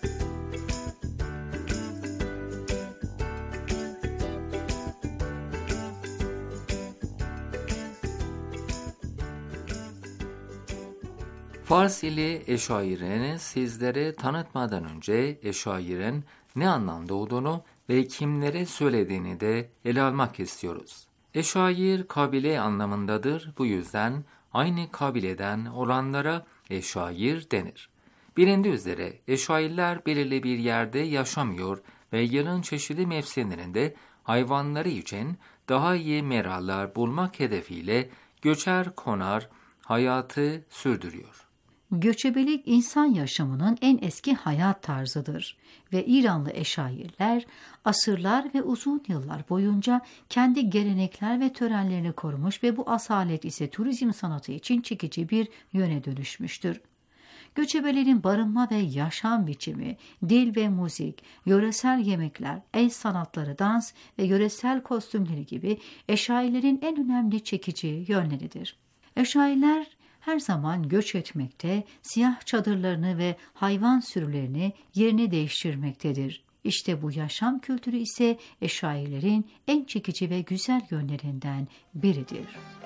Fars ili Eşairini sizlere tanıtmadan önce Eşairin ne anlamda olduğunu ve kimlere söylediğini de ele almak istiyoruz. Eşair kabile anlamındadır. Bu yüzden aynı kabileden olanlara eşair denir. Bilindiği üzere eşairler belirli bir yerde yaşamıyor ve yılın çeşitli mevsimlerinde hayvanları için daha iyi meralar bulmak hedefiyle göçer konar hayatı sürdürüyor. Göçebelik insan yaşamının en eski hayat tarzıdır ve İranlı Eşairler asırlar ve uzun yıllar boyunca kendi gelenekler ve törenlerini korumuş ve bu asalet ise turizm sanatı için çekici bir yöne dönüşmüştür. Göçebelerin barınma ve yaşam biçimi, dil ve müzik, yöresel yemekler, el sanatları, dans ve yöresel kostümleri gibi Eşailerin en önemli çekici yönleridir. Eşailer her zaman göç etmekte, siyah çadırlarını ve hayvan sürülerini yerini değiştirmektedir. İşte bu yaşam kültürü ise Eşailerin en çekici ve güzel yönlerinden biridir.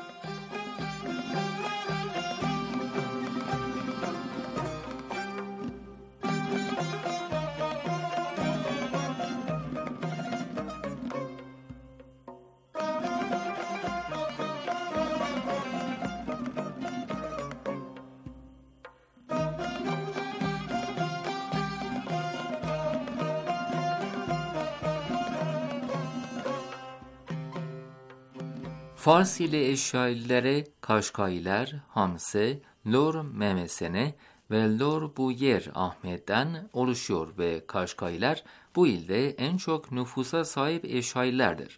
Fars ile Eşaililere Kaşkaylar, Hamse, Lor Memesene ve Lor Buyer Ahmet'ten oluşuyor ve Kaşkaylar bu ilde en çok nüfusa sahip Eşaillerdir.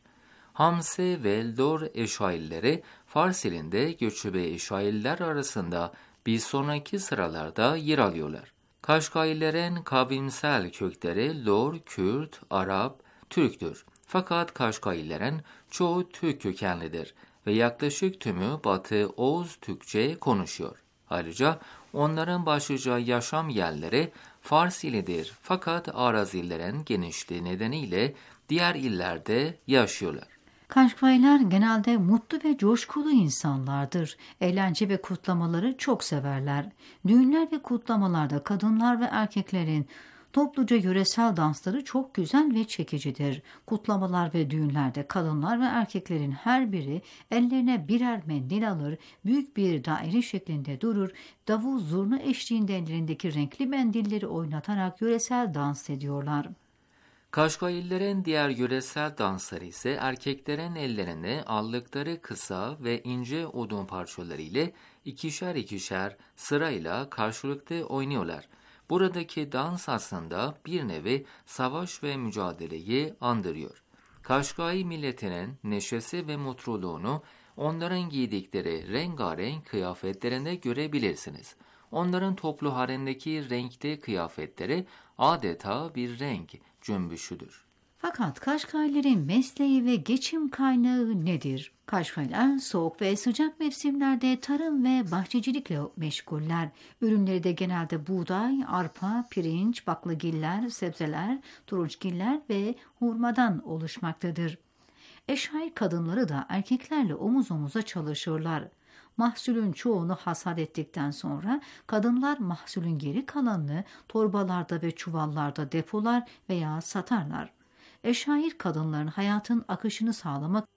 Hamse ve Lor Eşailleri Fars ilinde göçebe Eşaililer arasında bir sonraki sıralarda yer alıyorlar. Kaşkaylilerin kavimsel kökleri Lor, Kürt, Arap, Türktür. Fakat Kaşkaylilerin çoğu Türk kökenlidir ve yaklaşık tümü Batı Oğuz Türkçe konuşuyor. Ayrıca onların başlıca yaşam yerleri Fars ilidir fakat arazilerin genişliği nedeniyle diğer illerde yaşıyorlar. Kaşkaylar genelde mutlu ve coşkulu insanlardır. Eğlence ve kutlamaları çok severler. Düğünler ve kutlamalarda kadınlar ve erkeklerin topluca yöresel dansları çok güzel ve çekicidir. Kutlamalar ve düğünlerde kadınlar ve erkeklerin her biri ellerine birer mendil alır, büyük bir daire şeklinde durur, davul zurna eşliğinde ellerindeki renkli mendilleri oynatarak yöresel dans ediyorlar. Kaşkaylilerin diğer yöresel dansları ise erkeklerin ellerine aldıkları kısa ve ince odun parçaları ile ikişer ikişer sırayla karşılıklı oynuyorlar. Buradaki dans aslında bir nevi savaş ve mücadeleyi andırıyor. Kaşkai milletinin neşesi ve mutluluğunu onların giydikleri rengarenk kıyafetlerinde görebilirsiniz. Onların toplu halindeki renkli kıyafetleri adeta bir renk cümbüşüdür. Fakat Kaşkaylilerin mesleği ve geçim kaynağı nedir? Kaşkaylar soğuk ve sıcak mevsimlerde tarım ve bahçecilikle meşguller. Ürünleri de genelde buğday, arpa, pirinç, baklagiller, sebzeler, turunçgiller ve hurmadan oluşmaktadır. Eşai kadınları da erkeklerle omuz omuza çalışırlar. Mahsulün çoğunu hasat ettikten sonra kadınlar mahsulün geri kalanını torbalarda ve çuvallarda depolar veya satarlar. Eşair kadınların hayatın akışını sağlamak